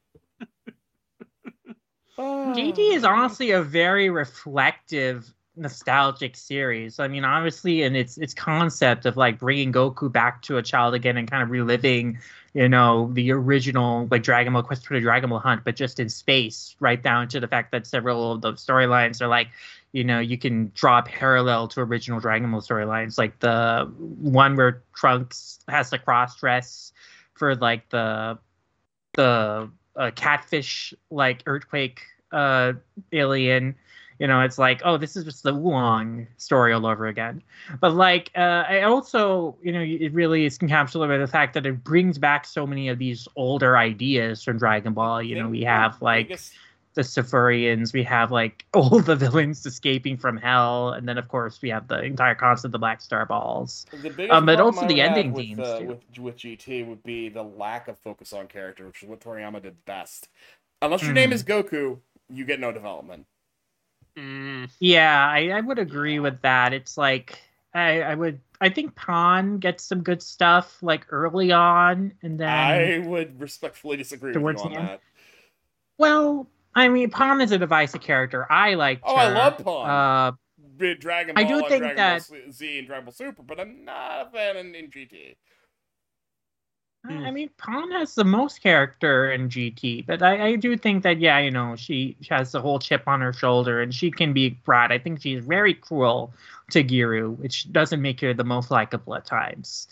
Oh. G T is honestly a very reflective, nostalgic series. I mean, obviously, and its its concept of like bringing Goku back to a child again and kind of reliving, you know, the original like Dragon Ball Quest for the Dragon Ball Hunt, but just in space, right down to the fact that several of the storylines are like, you know, you can draw a parallel to original Dragon Ball storylines, like the one where Trunks has to cross dress for like the the uh, catfish like earthquake uh, alien. You know, it's like, oh, this is just the Wulong story all over again. But like, uh, I also, you know, it really is encapsulated by the fact that it brings back so many of these older ideas from Dragon Ball. You know, we have like Biggest- the Saphurians, we have like all the villains escaping from hell, and then of course we have the entire concept of the Black Star Balls. The biggest Um, but problem also I the would have ending with, themes, uh, too. with with G T would be the lack of focus on character, which is what Toriyama did best. Unless your Mm. name is Goku, you get no development. Mm, Yeah, I, I would agree with that. It's like I, I would I think Pawn gets some good stuff like early on, and then I would respectfully disagree with you Towards on the end? that. well, I mean, Pawn is a divisive character. I like. Oh, I love Pawn. Uh, With Dragon I Ball do and think Dragon that- Ball Z and Dragon Ball Super, but I'm not a fan in, in G T. I mean, Pawn has the most character in G T, but I, I do think that, yeah, you know, she, she has the whole chip on her shoulder, and she can be brat. I think she's very cruel to Giru, which doesn't make her the most likable at times.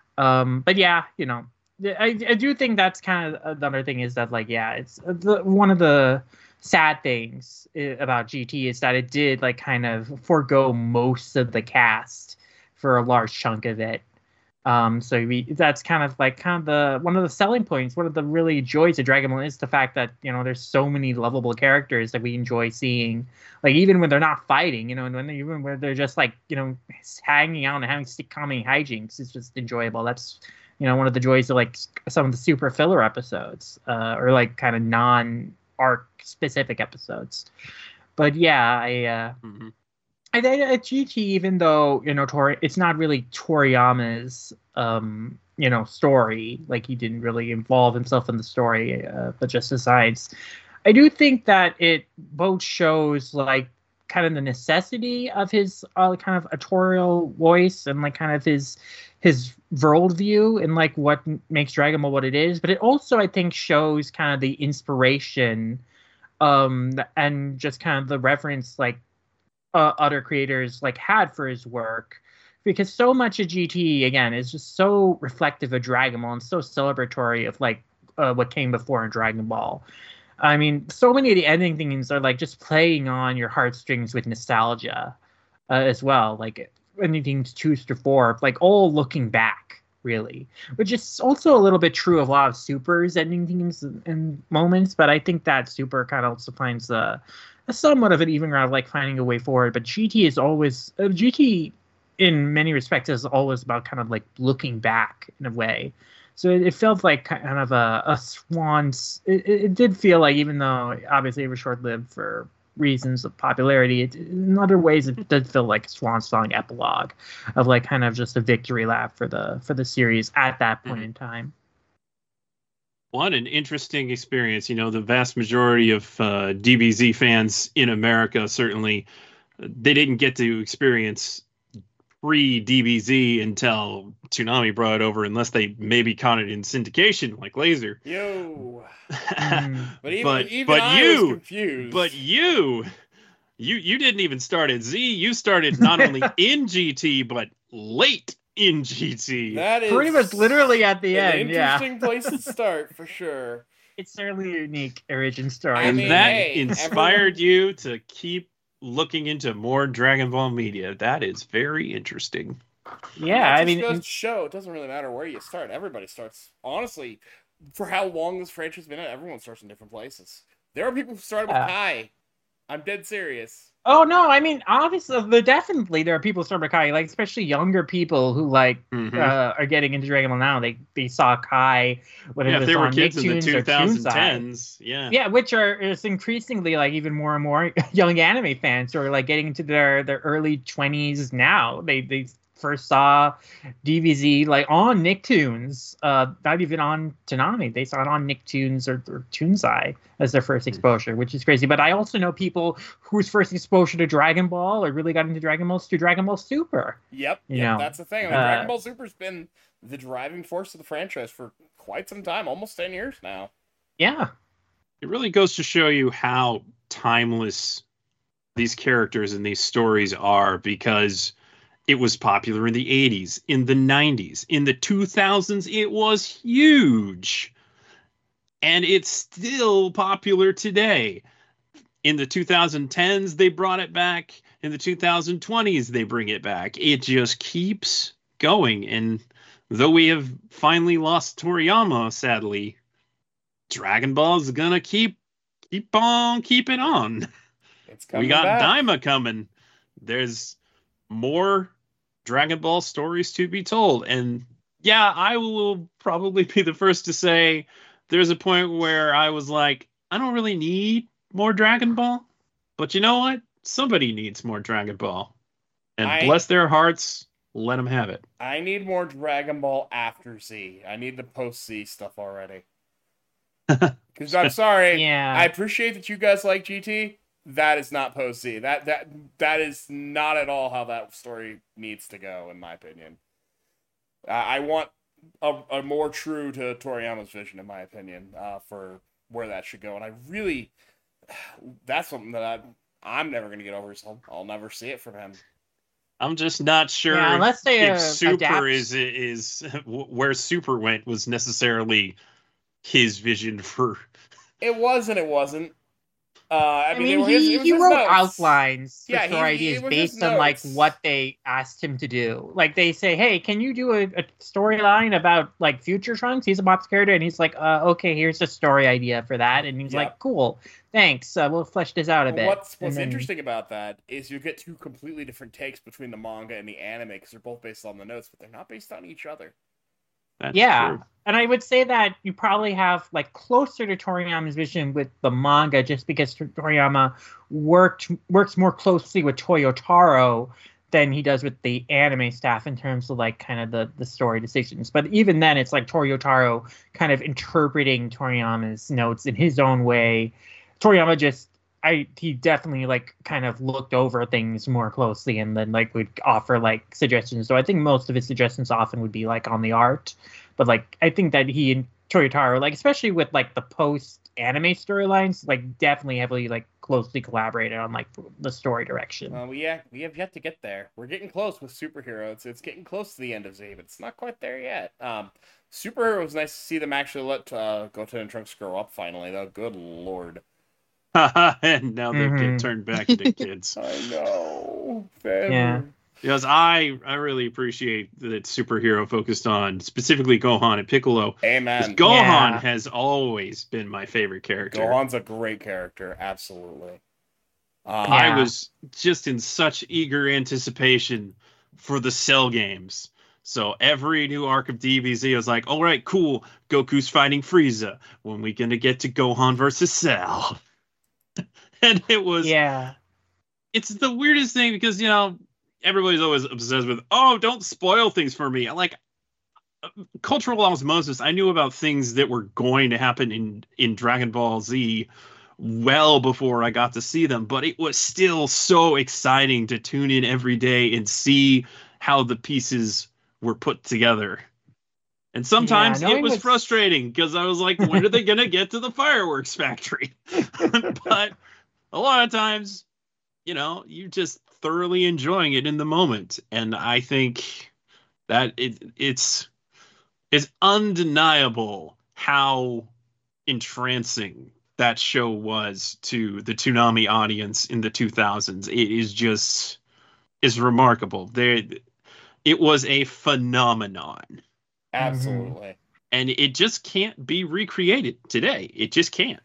Um, but yeah, you know, I, I do think that's kind of another thing is that, like, yeah, it's the, one of the sad things about G T is that it did, like, kind of forego most of the cast for a large chunk of it. Um, so we, that's kind of like kind of the one of the selling points. One of the really joys of Dragon Ball is the fact that, you know, there's so many lovable characters that we enjoy seeing. Like even when they're not fighting, you know, and when they, even when they're just like, you know, hanging out and having sitcom hijinks, it's just enjoyable. That's, you know, one of the joys of like some of the super filler episodes, uh, or like kind of non arc specific episodes. But yeah, I. Uh, mm-hmm. I think at G T, even though, you know, Tori, it's not really Toriyama's, um, you know, story. Like he didn't really involve himself in the story, uh, but just the sides. I do think that it both shows like kind of the necessity of his uh, kind of autorial voice and like kind of his his worldview and like what makes Dragon Ball what it is. But it also, I think, shows kind of the inspiration, um, and just kind of the reverence, like. Uh, other creators like had for his work, because so much of G T again is just so reflective of Dragon Ball and so celebratory of like uh, what came before in Dragon Ball. I mean, so many of the ending things are like just playing on your heartstrings with nostalgia uh, as well. Like anything two to four, like all looking back, really, which is also a little bit true of a lot of Super's ending themes and, and moments. But I think that Super kind of also finds the somewhat of an even ground of like finding a way forward. But G T is always uh, G T in many respects is always about kind of like looking back in a way. So it, it felt like kind of a, a swan's it, it did feel like, even though obviously it was short-lived for reasons of popularity, it, in other ways it did feel like a swan song epilogue of like kind of just a victory lap for the for the series at that point mm-hmm. in time. What an interesting experience. You know, the vast majority of uh, D B Z fans in America, certainly, they didn't get to experience pre-D B Z until Toonami brought it over, unless they maybe caught it in syndication, like Laser. Yo. mm. But even, but, even but I you, was confused. But you, you, you didn't even start at Z. You started not only in G T, but late in G T. That is Pretty much literally at the an end, yeah. interesting place to start for sure. It's certainly a unique origin story. and I mean, that hey, inspired you to keep looking into more Dragon Ball media. That is very interesting. yeah, It I just mean, goes to show it doesn't really matter where you start. Everybody starts. Honestly, for how long this franchise has been out, everyone starts in different places. There are people who started with Yeah. Kai. I'm dead serious. oh no, I mean, obviously, there definitely there are people starting with Kai, like especially younger people who like Mhm. uh, are getting into Dragon Ball now. They they saw Kai when Yeah, it if was they were on kids in the Nicktoons or Toonzai. twenty tens, yeah. Yeah, which are is increasingly like even more and more young anime fans who are like getting into their their early twenties now. They they first saw D B Z like on Nicktoons, uh, not even on Toonami. They saw it on Nicktoons or, or Toonzai as their first exposure, which is crazy. But I also know people whose first exposure to Dragon Ball or really got into Dragon Ball through Dragon Ball Super. Yep, You yep, know, that's the thing. I mean, uh, Dragon Ball Super's been the driving force of the franchise for quite some time, almost ten years now. Yeah. It really goes to show you how timeless these characters and these stories are, because it was popular in the eighties, in the nineties, in the two thousands. It was huge. And it's still popular today. In the twenty tens, they brought it back. In the twenty twenties, they bring it back. It just keeps going. And though we have finally lost Toriyama, sadly, Dragon Ball is gonna keep keep on keeping on. It's coming We got back. Daima coming. There's more Dragon Ball stories to be told. And yeah, I will probably be the first to say there's a point where I was like, I don't really need more Dragon Ball. But you know what? Somebody needs more Dragon Ball. And I- bless their hearts, let them have it. I need more Dragon Ball after Z. I need the post Z stuff already. Because I'm sorry, Yeah. I appreciate that you guys like G T. That is not post Z. That that that is not at all how that story needs to go, in my opinion. Uh, I want a, a more true to Toriyama's vision, in my opinion, uh, for where that should go. And I really, that's something that I I'm never gonna get over. So I'll, I'll never see it from him. I'm just not sure Yeah, if, unless they, if uh, Super adapt- is is where Super went was necessarily his vision for. It was and it wasn't. Uh, I, I mean, mean, they were his- he, it was he his wrote notes. outlines for Yeah, story he- ideas it was his based on like notes. what they asked him to do. Like they say, "Hey, can you do a, a storyline about like Future Trunks? He's a box character," and he's like, uh, "Okay, here's a story idea for that." And he's Yep. like, "Cool, thanks. Uh, we'll flesh this out a bit." What's And What's then- interesting about that is you get two completely different takes between the manga and the anime because they're both based on the notes, but they're not based on each other. That's Yeah. true. And I would say that you probably have like closer to Toriyama's vision with the manga, just because Toriyama worked works more closely with Toyotaro than he does with the anime staff in terms of like kind of the, the story decisions. But even then, it's like Toyotaro kind of interpreting Toriyama's notes in his own way. Toriyama just I he definitely like kind of looked over things more closely and then like would offer like suggestions. So I think most of his suggestions often would be like on the art, but like I think that he and Toyotaro, like especially with like the post anime storylines, like definitely heavily like closely collaborated on like the story direction. Well, we, yeah, we have yet to get there. We're getting close with Superhero. It's, it's getting close to the end of Z, but it's not quite there yet. Um, Superhero was nice to see them actually let uh, Goten and Trunks grow up finally, though. Good lord. And now they Mhm. get turned back into kids. I know. Yeah. Because I, I really appreciate that Superhero focused on specifically Gohan and Piccolo. Because Amen. Gohan Yeah. has always been my favorite character. Gohan's a great character, absolutely. Um, Yeah. I was just in such eager anticipation for the Cell games. So every new arc of D B Z, I was like, all right, cool. Goku's fighting Frieza. When we gonna get to Gohan versus Cell? And it was, Yeah. it's the weirdest thing because, you know, everybody's always obsessed with, oh, don't spoil things for me. I'm like, cultural osmosis, I knew about things that were going to happen in, in Dragon Ball Z well before I got to see them, but it was still so exciting to tune in every day and see how the pieces were put together. And sometimes Yeah, it knowing was what's- frustrating because I was like, when are they going to get to the fireworks factory? But a lot of times, you know, you just thoroughly enjoying it in the moment. And I think That it it's it's undeniable how entrancing that show was to the Toonami audience in the two thousands. It is just is remarkable. There, it was a phenomenon, Absolutely. and it just can't be recreated today. It just can't.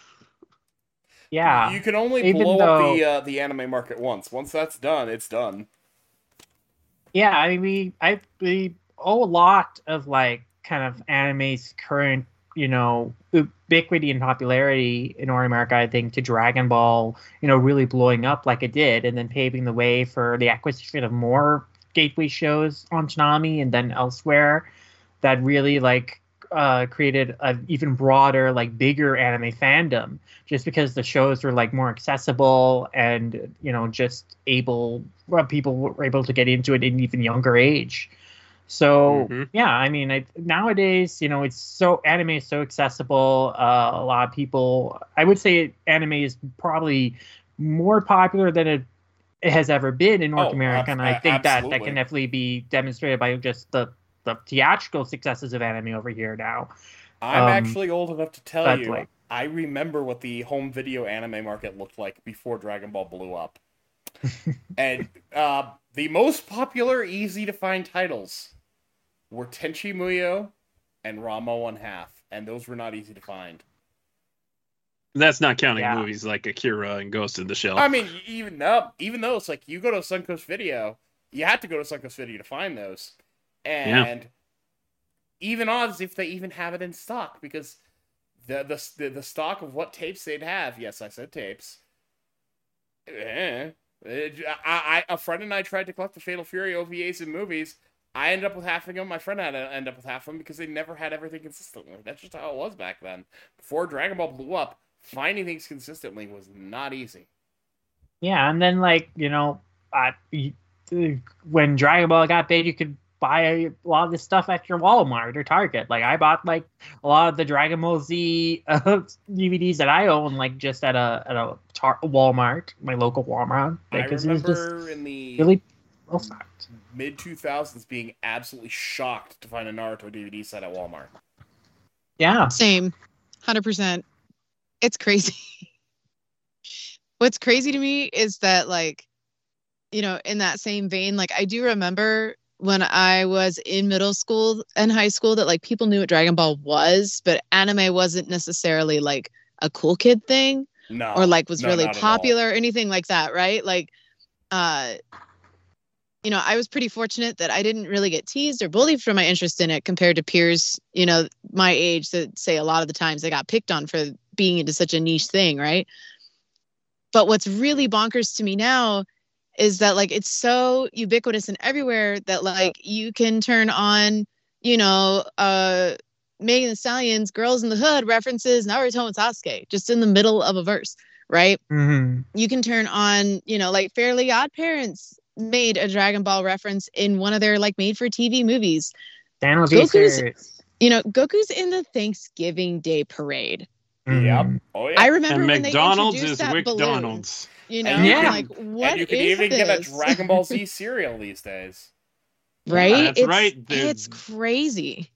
Yeah. You can only Even blow though- up the uh, the anime market once. Once that's done, it's done. Yeah, I mean, we I we owe a lot of like kind of anime's current, you know, ubiquity and popularity in North America, I think, to Dragon Ball, you know, really blowing up like it did, and then paving the way for the acquisition of more gateway shows on Toonami and then elsewhere that really like uh, created an even broader, like bigger anime fandom, just because the shows were like more accessible and, you know, just able, well, people were able to get into it at an even younger age. So Mhm. yeah, I mean, I, nowadays, you know, it's so anime is so accessible. Uh, a lot of people, I would say, anime is probably more popular than it, it has ever been in North Oh, America, and I ab- think that that absolutely. can definitely be demonstrated by just the the theatrical successes of anime over here now. I'm Um, actually old enough to tell but, you, like- I remember what the home video anime market looked like before Dragon Ball blew up. And uh, the most popular, easy to find titles were Tenchi Muyo and Rama One Half, and those were not easy to find. That's not counting Yeah. movies like Akira and Ghost in the Shell. I mean, even though, even though it's like you go to Suncoast Video, you had to go to Suncoast Video to find those, and even odds if they even have it in stock, because the the the, the stock of what tapes they'd have. Yes, I said tapes. Eh, it- I, I a friend and I tried to collect the Fatal Fury O V As and movies. I ended up with half of them. My friend had to end up with half of them because they never had everything consistently. That's just how it was back then. Before Dragon Ball blew up, finding things consistently was not easy. Yeah, and then like, you know, uh, you, uh, when Dragon Ball got big, you could buy a lot of this stuff at your Walmart or Target. Like I bought like a lot of the Dragon Ball Z uh, D V Ds that I own, like just at a at a tar- Walmart, my local Walmart, I because it was just remember in the really well stocked. mid two thousands being absolutely shocked to find a Naruto D V D set at Walmart. Yeah, Same, one hundred percent. It's crazy. What's crazy to me is that, like, you know, in that same vein, like, I do remember when I was in middle school and high school that, like, people knew what Dragon Ball was, but anime wasn't necessarily, like, a cool kid thing No, or, like, was no, really not at all. popular or anything like that, right? Like, uh, you know, I was pretty fortunate that I didn't really get teased or bullied for my interest in it compared to peers, you know, my age that say a lot of the times they got picked on for being into such a niche thing, right? But what's really bonkers to me now is that, like, it's so ubiquitous and everywhere that, like, you can turn on, you know, uh, Megan Thee Stallion's Girls in the Hood references Naruto and Sasuke just in the middle of a verse, right? mm-hmm. You can turn on, you know, like Fairly Odd Parents made a Dragon Ball reference in one of their, like, made-for-T V movies. Daniel Goku's- Geisers. You know, Goku's in the Thanksgiving Day parade. Yep. Mhm. Oh yeah. I remember and when McDonald's they is introduced that balloon. McDonald's. You know, And you I'm can- like, what and you can is even get a this? Dragon Ball Z cereal these days. Right? That's it's, right. They're- It's crazy.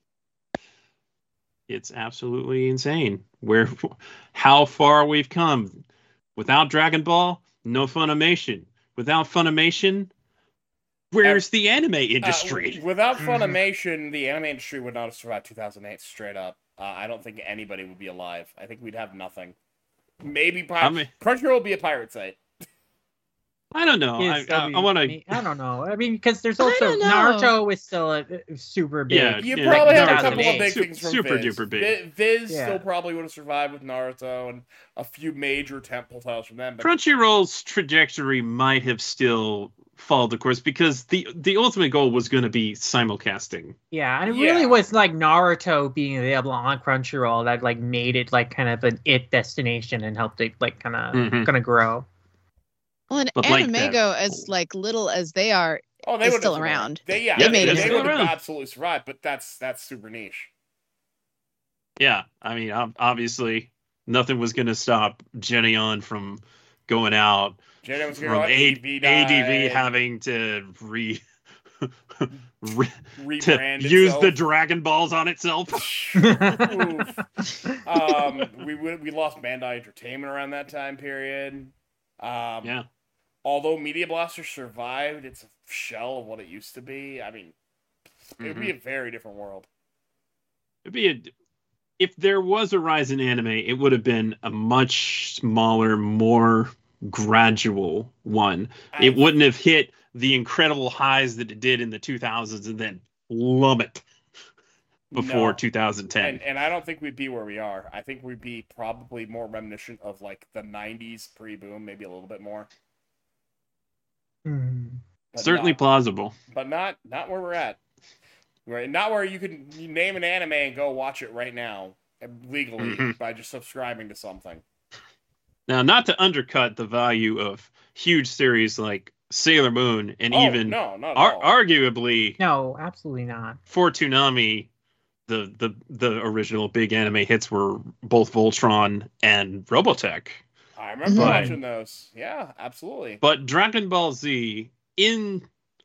It's absolutely insane. Where, how far we've come. Without Dragon Ball, no Funimation. Without Funimation, where's the anime industry? Uh, without Mhm. Funimation, the anime industry would not have survived two thousand eight. Straight up, uh, I don't think anybody would be alive. I think we'd have nothing. Maybe pi- I mean- Crunchyroll will be a pirate site. I don't know. I, Yes, I, that'd I be- want to. mean, I don't know. I mean, because there's I also don't know. Naruto is still a, a super big. Yeah, You yeah, probably have a Naruto couple of is big su- things from super Viz. duper big. Vi- Viz Yeah. still probably would have survived with Naruto and a few major temple titles from them. But Crunchyroll's trajectory might have still followed the course because the the ultimate goal was going to be simulcasting. Yeah, and it Yeah. really was like Naruto being available on Crunchyroll that like made it like kind of an it destination and helped it like kind of Mhm. kind of grow. Well, and But like Anime that- Go, as like little as they are, oh, they It's would still around. They, yeah, They they, made it they still would have around. absolutely survived. But that's that's super niche. Yeah, I mean, ob- obviously, nothing was going to stop Geneon from going out J D was from going A- A D V A D V died. having to re re- to Rebrand use itself. the Dragon Balls on itself. Oof. um, we we we lost Bandai Entertainment around that time period. Um, Yeah. Although Media Blaster survived, it's a shell of what it used to be. I mean, it would be a very different world. It'd be a, if there was a rise in anime, it would have been a much smaller, more gradual one. I- It wouldn't have hit the incredible highs that it did in the two thousands and then plummet before No. two thousand ten. And, and I don't think we'd be where we are. I think we'd be probably more reminiscent of like the nineties pre-boom, maybe a little bit more. Hmm. But Certainly not, plausible. but not not where we're at. Right, not where you can you name an anime and go watch it right now legally Mhm. by just subscribing to something. Now, not to undercut the value of huge series like Sailor Moon and Oh, even no, not at ar- all. arguably No, absolutely not. for Toonami, the, the the original big anime hits were both Voltron and Robotech. I remember Right. watching those. Yeah, absolutely. But Dragon Ball Z, in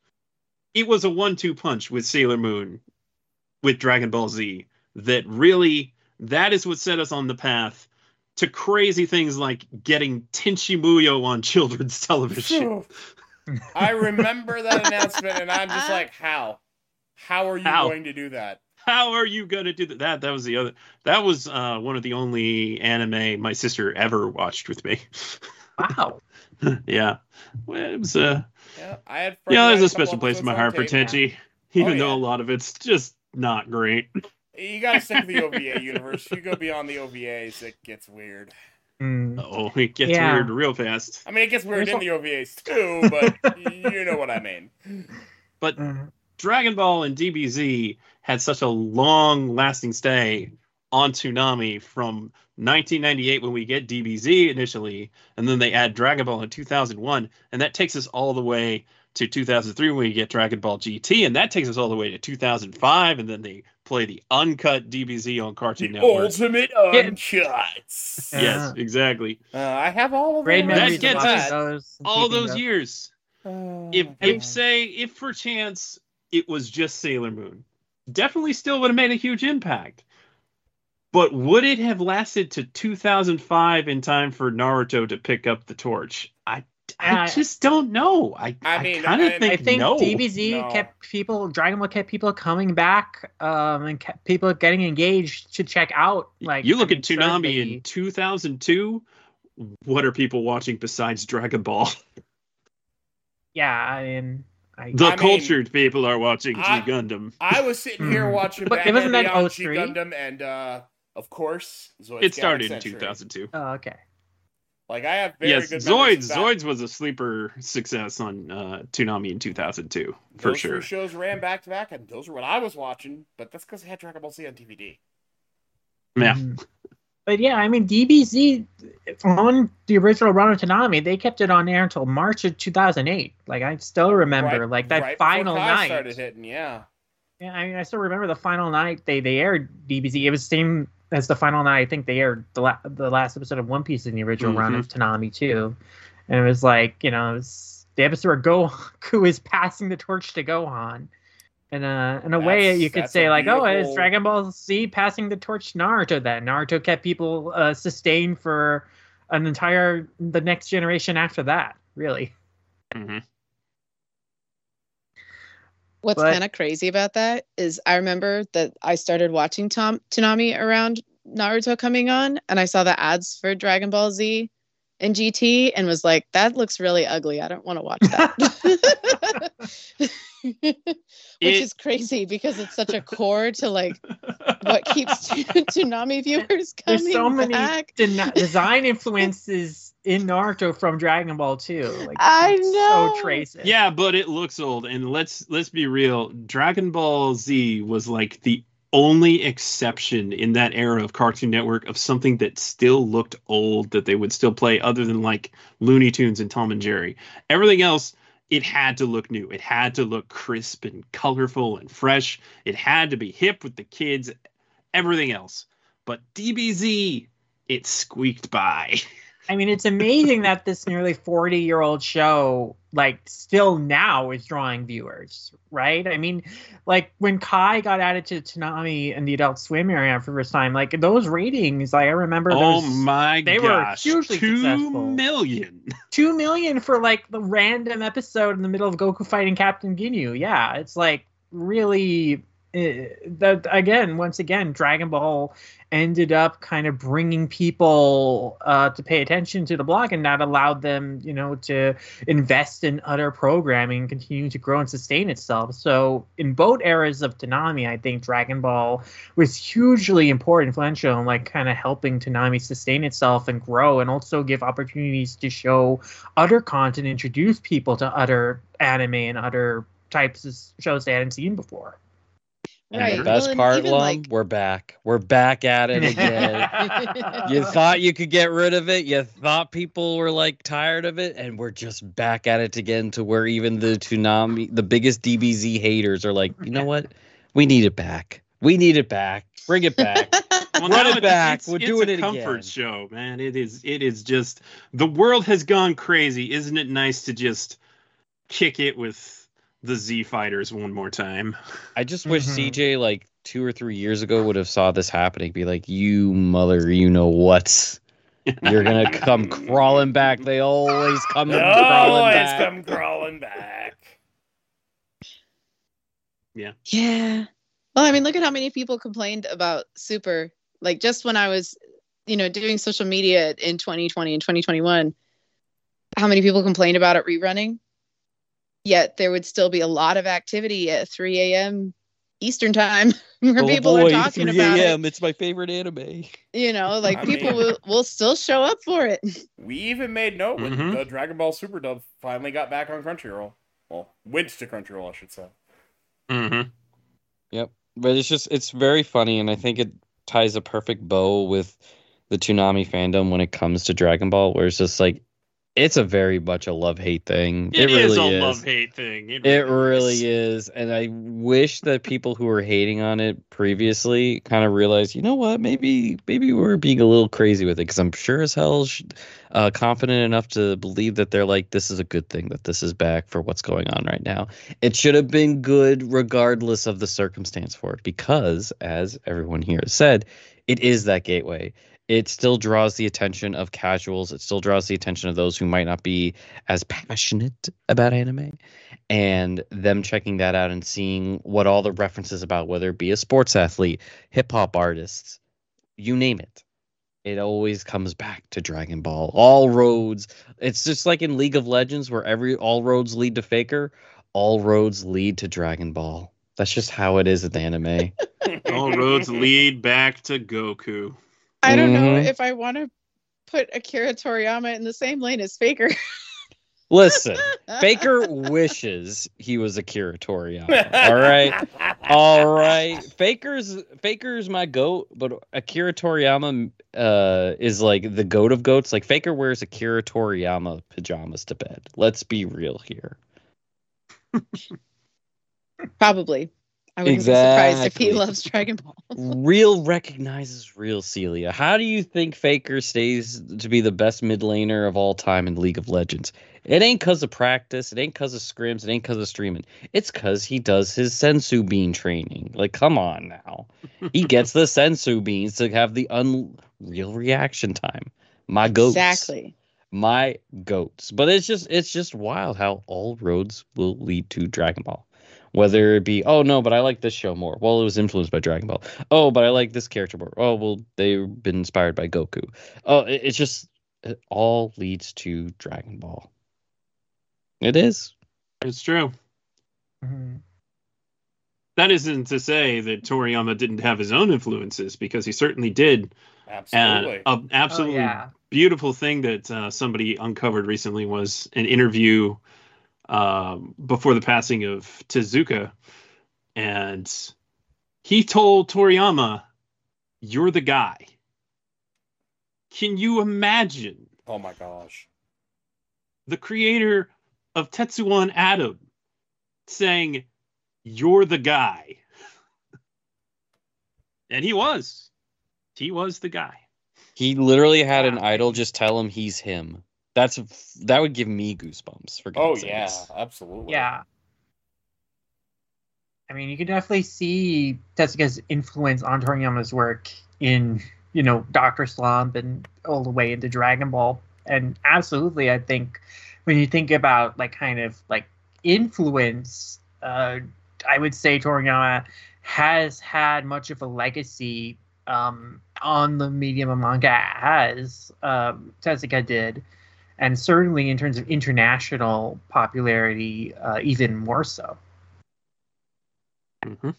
it was a one-two punch with Sailor Moon, with Dragon Ball Z, that really, that is what set us on the path to crazy things like getting Tenchi Muyo on children's television. I remember that announcement, and I'm just like, how? How are you How? going to do that? How are you gonna do that? That that was the other. That was uh, one of the only anime my sister ever watched with me. Wow. Yeah, well, it was uh, Yeah, I had. yeah. There's a couple special place in my heart episodes for on tape. Tenchi, even Oh, though yeah. a lot of it's just not great. You gotta stick with the O V A universe. You go beyond the O V As, it gets weird. Hmm. Oh, it gets Yeah. weird real fast. I mean, it gets weird There's in the O V As too, but you know what I mean. But Hmm. Dragon Ball and D B Z had such a long-lasting stay on Toonami from nineteen ninety-eight when we get D B Z initially, and then they add Dragon Ball in two thousand one, and that takes us all the way to two thousand three when we get Dragon Ball G T, and that takes us all the way to two thousand five, and then they play the uncut D B Z on Cartoon The Network. ultimate Yeah. uncuts. Yeah. Yes, exactly. Uh, I have all of Great them. memories gets of watching us those. and All keeping those years. Uh, If I if mean- say if for chance it was just Sailor Moon, definitely still would have made a huge impact. But would it have lasted to two thousand five in time for Naruto to pick up the torch? I, I Uh, just don't know. I I I, mean, kind of and- think, I think no. D B Z No. kept people, Dragon Ball kept people coming back, um, and kept people getting engaged to check out. Like you look I at mean, Toonami certainly- in two thousand two. What are people watching besides Dragon Ball? Yeah, I mean, I, The I mean, cultured people are watching I- G Gundam. I was sitting here Hmm. watching But Batman wasn't that Beyond oh G three? Gundam, and uh, of course, Zoid's It started in Galactic two Century. thousand two. oh, okay. Like I have very Yes, good Zoids. memories of that. Zoids was a sleeper success on uh, Toonami in two thousand two, for Those sure. three shows ran back to back, and those are what I was watching. But that's because I had Dragon Ball Z on D V D. Yeah. Mhm. But yeah, I mean, D B Z on the original run of Toonami, they kept it on air until March of two thousand eight. Like I still remember, Right- like that right before final Kai night. started hitting. Yeah, Yeah, I mean, I still remember the final night they they aired D B Z. It was the same as the final night. I think they aired the la- the last episode of One Piece in the original run of Toonami too, and it was like you know it was the episode where Goku is passing the torch to Gohan, and uh, in a way That's- you could that's say a like, oh, it's beautiful- Dragon Ball Z passing the torch to Naruto. That Naruto kept people uh, sustained for an entire the next generation after that. Really. hmm What's But- kind of crazy about that is I remember that I started watching Tom Toonami around Naruto coming on, and I saw the ads for Dragon Ball Z and G T, and was like, "That looks really ugly. I don't want to watch that." Which It- is crazy because it's such a core to like what keeps Toonami viewers coming There's so many back. de- design influences in Naruto from Dragon Ball too. Like, I it's know. So trace it. Yeah, but it looks old, and let's let's be real. Dragon Ball Z was like the only exception in that era of Cartoon Network of something that still looked old that they would still play, other than like Looney Tunes and Tom and Jerry. Everything else, it had to look new. It had to look crisp and colorful and fresh. It had to be hip with the kids. Everything else, but D B Z, it squeaked by. I mean, it's amazing that this nearly forty-year-old show, like, still now is drawing viewers, right? I mean, like, when Kai got added to Toonami and the Adult Swim area for the first time, like, those ratings, like, I remember Oh those, my they gosh. were hugely Two successful. million. Two million for, like, the random episode in the middle of Goku fighting Captain Ginyu. Yeah, it's, like, really... Uh, that again, once again, Dragon Ball ended up kind of bringing people uh, to pay attention to the blog, and that allowed them, you know, to invest in other programming, continue to grow and sustain itself. So in both eras of Toonami, I think Dragon Ball was hugely important, influential, and like kind of helping Toonami sustain itself and grow, and also give opportunities to show other content, introduce people to other anime and other types of shows they hadn't seen before. And Right. the best Well, and part, even, Lum, like- we're back. We're back at it again. You thought you could get rid of it. You thought people were like tired of it, and we're just back at it again. To where even the Toonami, the biggest D B Z haters, are like, you know what? We need it back. We need it back. Bring it back. Well, Run now it it's- back. It's, We're it's doing a it comfort again. show, man. It is. It is just the world has gone crazy. Isn't it nice to just kick it with the Z Fighters one more time? I just wish Mhm. C J like two or three years ago would have saw this happening. Be like, you mother, you know what? You're gonna come crawling back. They always come Oh, crawling it's back. come crawling back. Yeah. Well, I mean, look at how many people complained about Super. Like, just when I was, you know, doing social media in twenty twenty and twenty twenty-one, how many people complained about it rerunning? Yet there would still be a lot of activity at three a.m. Eastern time where Oh people boy, are talking three about it. a.m. It's my favorite anime. You know, like I people mean- will, will still show up for it. We even made note when Mhm. the Dragon Ball Super Dub finally got back on Crunchyroll. Well, went to Crunchyroll, I should say. Mm-hmm. Yep. But it's just it's very funny, and I think it ties a perfect bow with the Toonami fandom when it comes to Dragon Ball, where it's just like it's a very much a love-hate thing. It, really is a is. love-hate thing. It, It really is. And I wish that people who were hating on it previously kind of realized, you know what, maybe maybe we're being a little crazy with it, because I'm sure as hell sh- uh, confident enough to believe that they're like, this is a good thing, that this is back for what's going on right now. It should have been good regardless of the circumstance for it, because, as everyone here has said, it is that gateway. It still draws the attention of casuals. It still draws the attention of those who might not be as passionate about anime, and them checking that out and seeing what all the references about, whether it be a sports athlete, hip hop artists, you name it. It always comes back to Dragon Ball. All roads. It's just like in League of Legends, where every all roads lead to Faker. All roads lead to Dragon Ball. That's just how it is with anime. All roads lead back to Goku. I don't know Mhm. if I want to put Akira Toriyama in the same lane as Faker. Listen, Faker wishes he was Akira Toriyama. All right. All right. Faker's Faker's my goat, but Akira Toriyama uh, is like the goat of goats. Like Faker wears Akira Toriyama pajamas to bed. Let's be real here. Probably. I wouldn't be surprised if he Exactly. loves Dragon Ball. Real recognizes real, Celia. How do you think Faker stays to be the best mid laner of all time in League of Legends? It ain't because of practice. It ain't because of scrims. It ain't because of streaming. It's because he does his sensu bean training. Like, come on now. He gets the sensu beans to have the unreal reaction time. My goats. Exactly. My goats. But it's just it's just wild how all roads will lead to Dragon Ball. Whether it be, oh no, but I like this show more. Well, it was influenced by Dragon Ball. Oh, but I like this character more. Oh, well, they've been inspired by Goku. Oh, it, it's just, it all leads to Dragon Ball. It is. It's true. Mhm. That isn't to say that Toriyama didn't have his own influences, because he certainly did. Absolutely. And an absolutely Oh, yeah. beautiful thing that uh, somebody uncovered recently was an interview um, before the passing of Tezuka. And he told Toriyama, "You're the guy." Can you imagine Oh my gosh. the creator of Tetsuo and Atom saying, "You're the guy"? And he was. He was the guy. He literally had an idol just tell him he's him. That's that would give me goosebumps. For Oh God's yeah, sakes. absolutely. Yeah. I mean, you can definitely see Tetsuka's influence on Toriyama's work in, you know, Doctor Slump and all the way into Dragon Ball. And absolutely, I think when you think about like kind of like influence, uh, I would say Toriyama has had much of a legacy um, on the medium of manga as um, Tezuka did. And certainly in terms of international popularity, uh, even more so. Mm-hmm.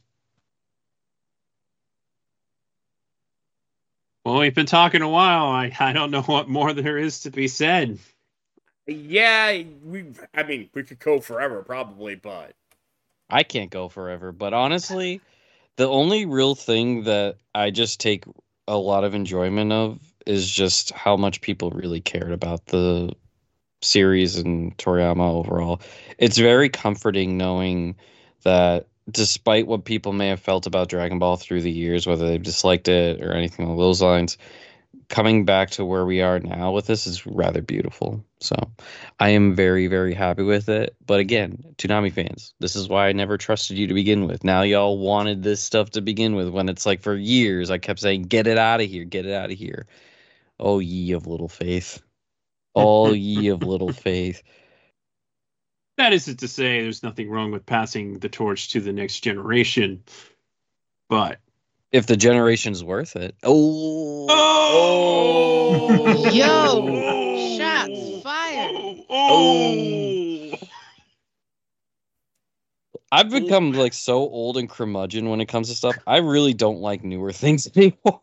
Well, we've been talking a while. I, I don't know what more there is to be said. Yeah, we. I mean, we could go forever, probably, but I can't go forever, but honestly, the only real thing that I just take a lot of enjoyment of is just how much people really cared about the series and Toriyama overall. It's very comforting knowing that despite what people may have felt about Dragon Ball through the years, whether they've disliked it or anything along those lines, coming back to where we are now with this is rather beautiful. So I am very, very happy with it. But again, Toonami fans, this is why I never trusted you to begin with. Now y'all wanted this stuff to begin with when it's like for years I kept saying, get it out of here, get it out of here. Oh, ye of little faith. All ye of little faith. That isn't to say there's nothing wrong with passing the torch to the next generation, but If the generation's worth it. Oh. Oh! Yo! Shots fired! Oh! I've become like so old and curmudgeon when it comes to stuff. I really don't like newer things anymore.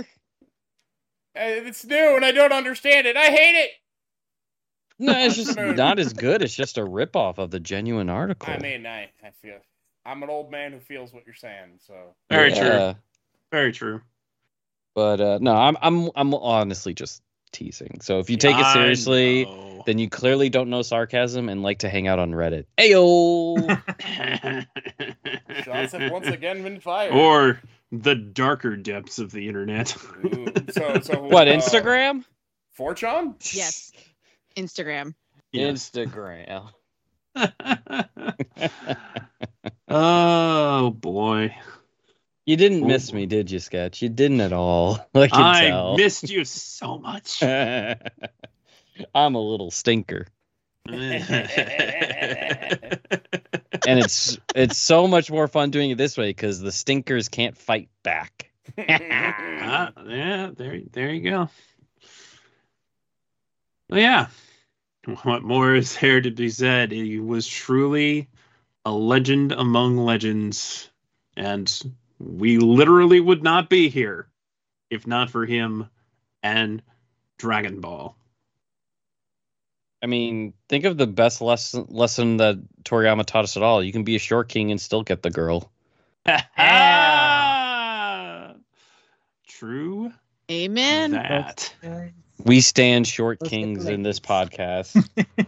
it's new and I don't understand it. I hate it. No, it's just not as good. It's just a ripoff of the genuine article. I mean, I, I feel I'm an old man who feels what you're saying. So Very Yeah. true. Very true. But uh, no, I'm I'm I'm honestly just teasing. So if you take it I seriously, know. then you clearly don't know sarcasm and like to hang out on Reddit. Ayo. shots have once again been fired. Or the darker depths of the internet. Ooh, so, so What, uh, Instagram? four chan? Yes. Instagram. Yes. Instagram. Oh boy. You didn't miss Ooh. me, did you, Sketch? You didn't at all. I can I tell. missed you so much. I'm a little stinker. And it's it's so much more fun doing it this way because the stinkers can't fight back. Ah, yeah, there, there you go. Well, yeah. What more is there to be said? He was truly a legend among legends, and we literally would not be here if not for him and Dragon Ball. I mean, think of the best lesson lesson that Toriyama taught us at all. You can be a short king and still get the girl. True. Amen. That. We stand short Those kings good in this ladies. podcast.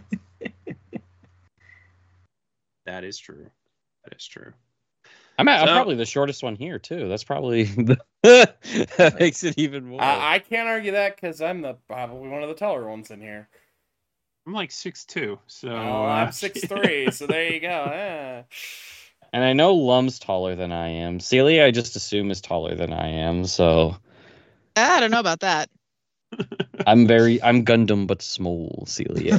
That is true. That is true. I'm, I'm So- probably the shortest one here too. That's probably that makes it even more. I, I can't argue that because I'm the probably one of the taller ones in here. I'm like six two, so Oh, uh, I'm six three, so there you go. Yeah. And I know Lum's taller than I am. Celia, I just assume is taller than I am. So I don't know about that. I'm very I'm Gundam but small, Celia.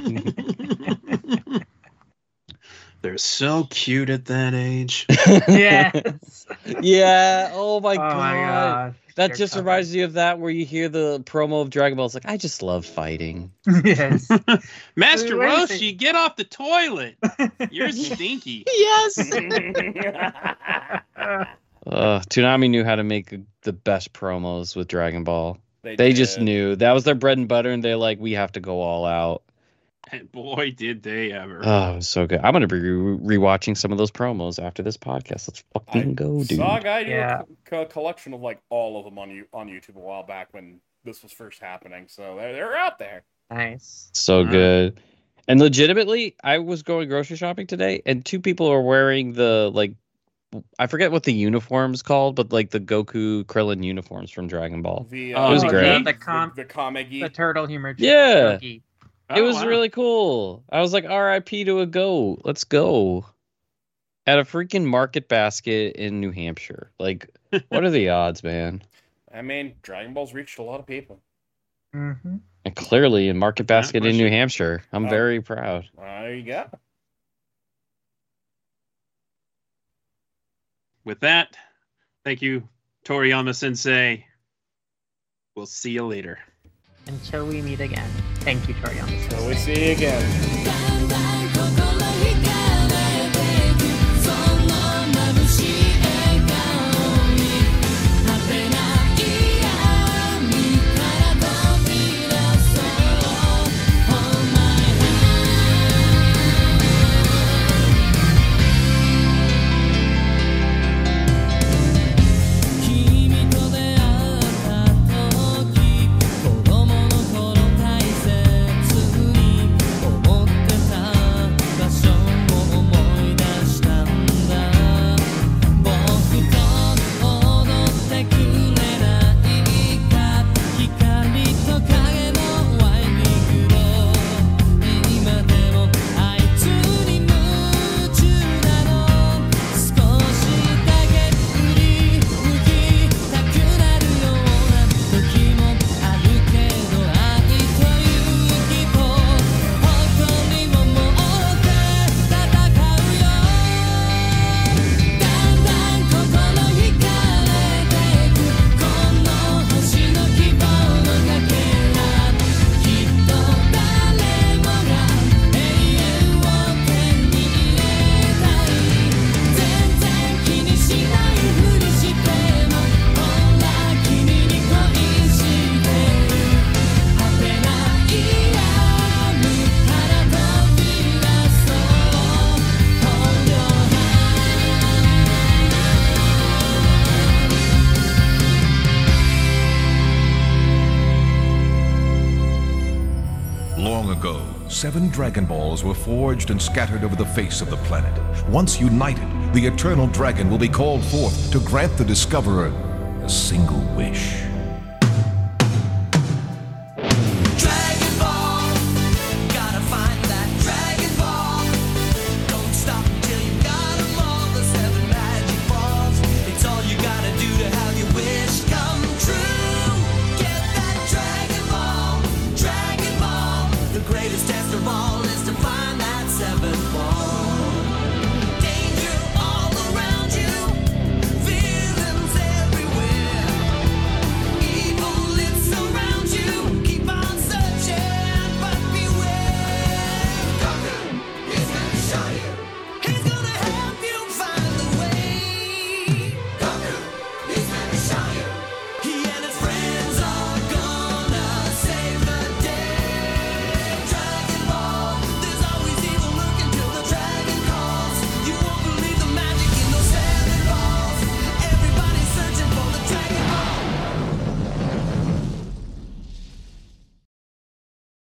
They're so cute at that age. Yes. Yeah. Oh my Oh god. my god. That They're just coming. reminds me of that where you hear the promo of Dragon Ball. It's like I just love fighting. Yes. Master Wait a second. Roshi, get off the toilet. You're stinky. Yes. Uh, Toonami knew how to make the best promos with Dragon Ball. They, They just did. knew that was their bread and butter, and they're like, we have to go all out. And boy, did they ever. Oh, it was so good. I'm gonna be re- rewatching some of those promos after this podcast. Let's fucking I go, dude. saw a guy do Yeah. a co- collection of like all of them on you on YouTube a while back when this was first happening. So they're, they're out there. Nice. So Alright. good. And legitimately, I was going grocery shopping today, and two people are wearing the like I forget what the uniform's called, but like the Goku Krillin uniforms from Dragon Ball. The, Oh, it was the- great. The, com- the, the Kamegi. the turtle humor. Yeah. Jogi. It Oh, was wow. really cool. I was like, R I P to a goat. Let's go. At a freaking market basket in New Hampshire. Like, what are the odds, man? I mean, Dragon Ball's reached a lot of people. Mm-hmm. And clearly in Market Basket in New question. Hampshire. I'm Oh. very proud. There you go. With that, thank you, Toriyama Sensei. We'll see you later. Until we meet again. Thank you, Toriyama. So we see you again. Long ago, seven Dragon Balls were forged and scattered over the face of the planet. Once united, the Eternal Dragon will be called forth to grant the Discoverer a single wish.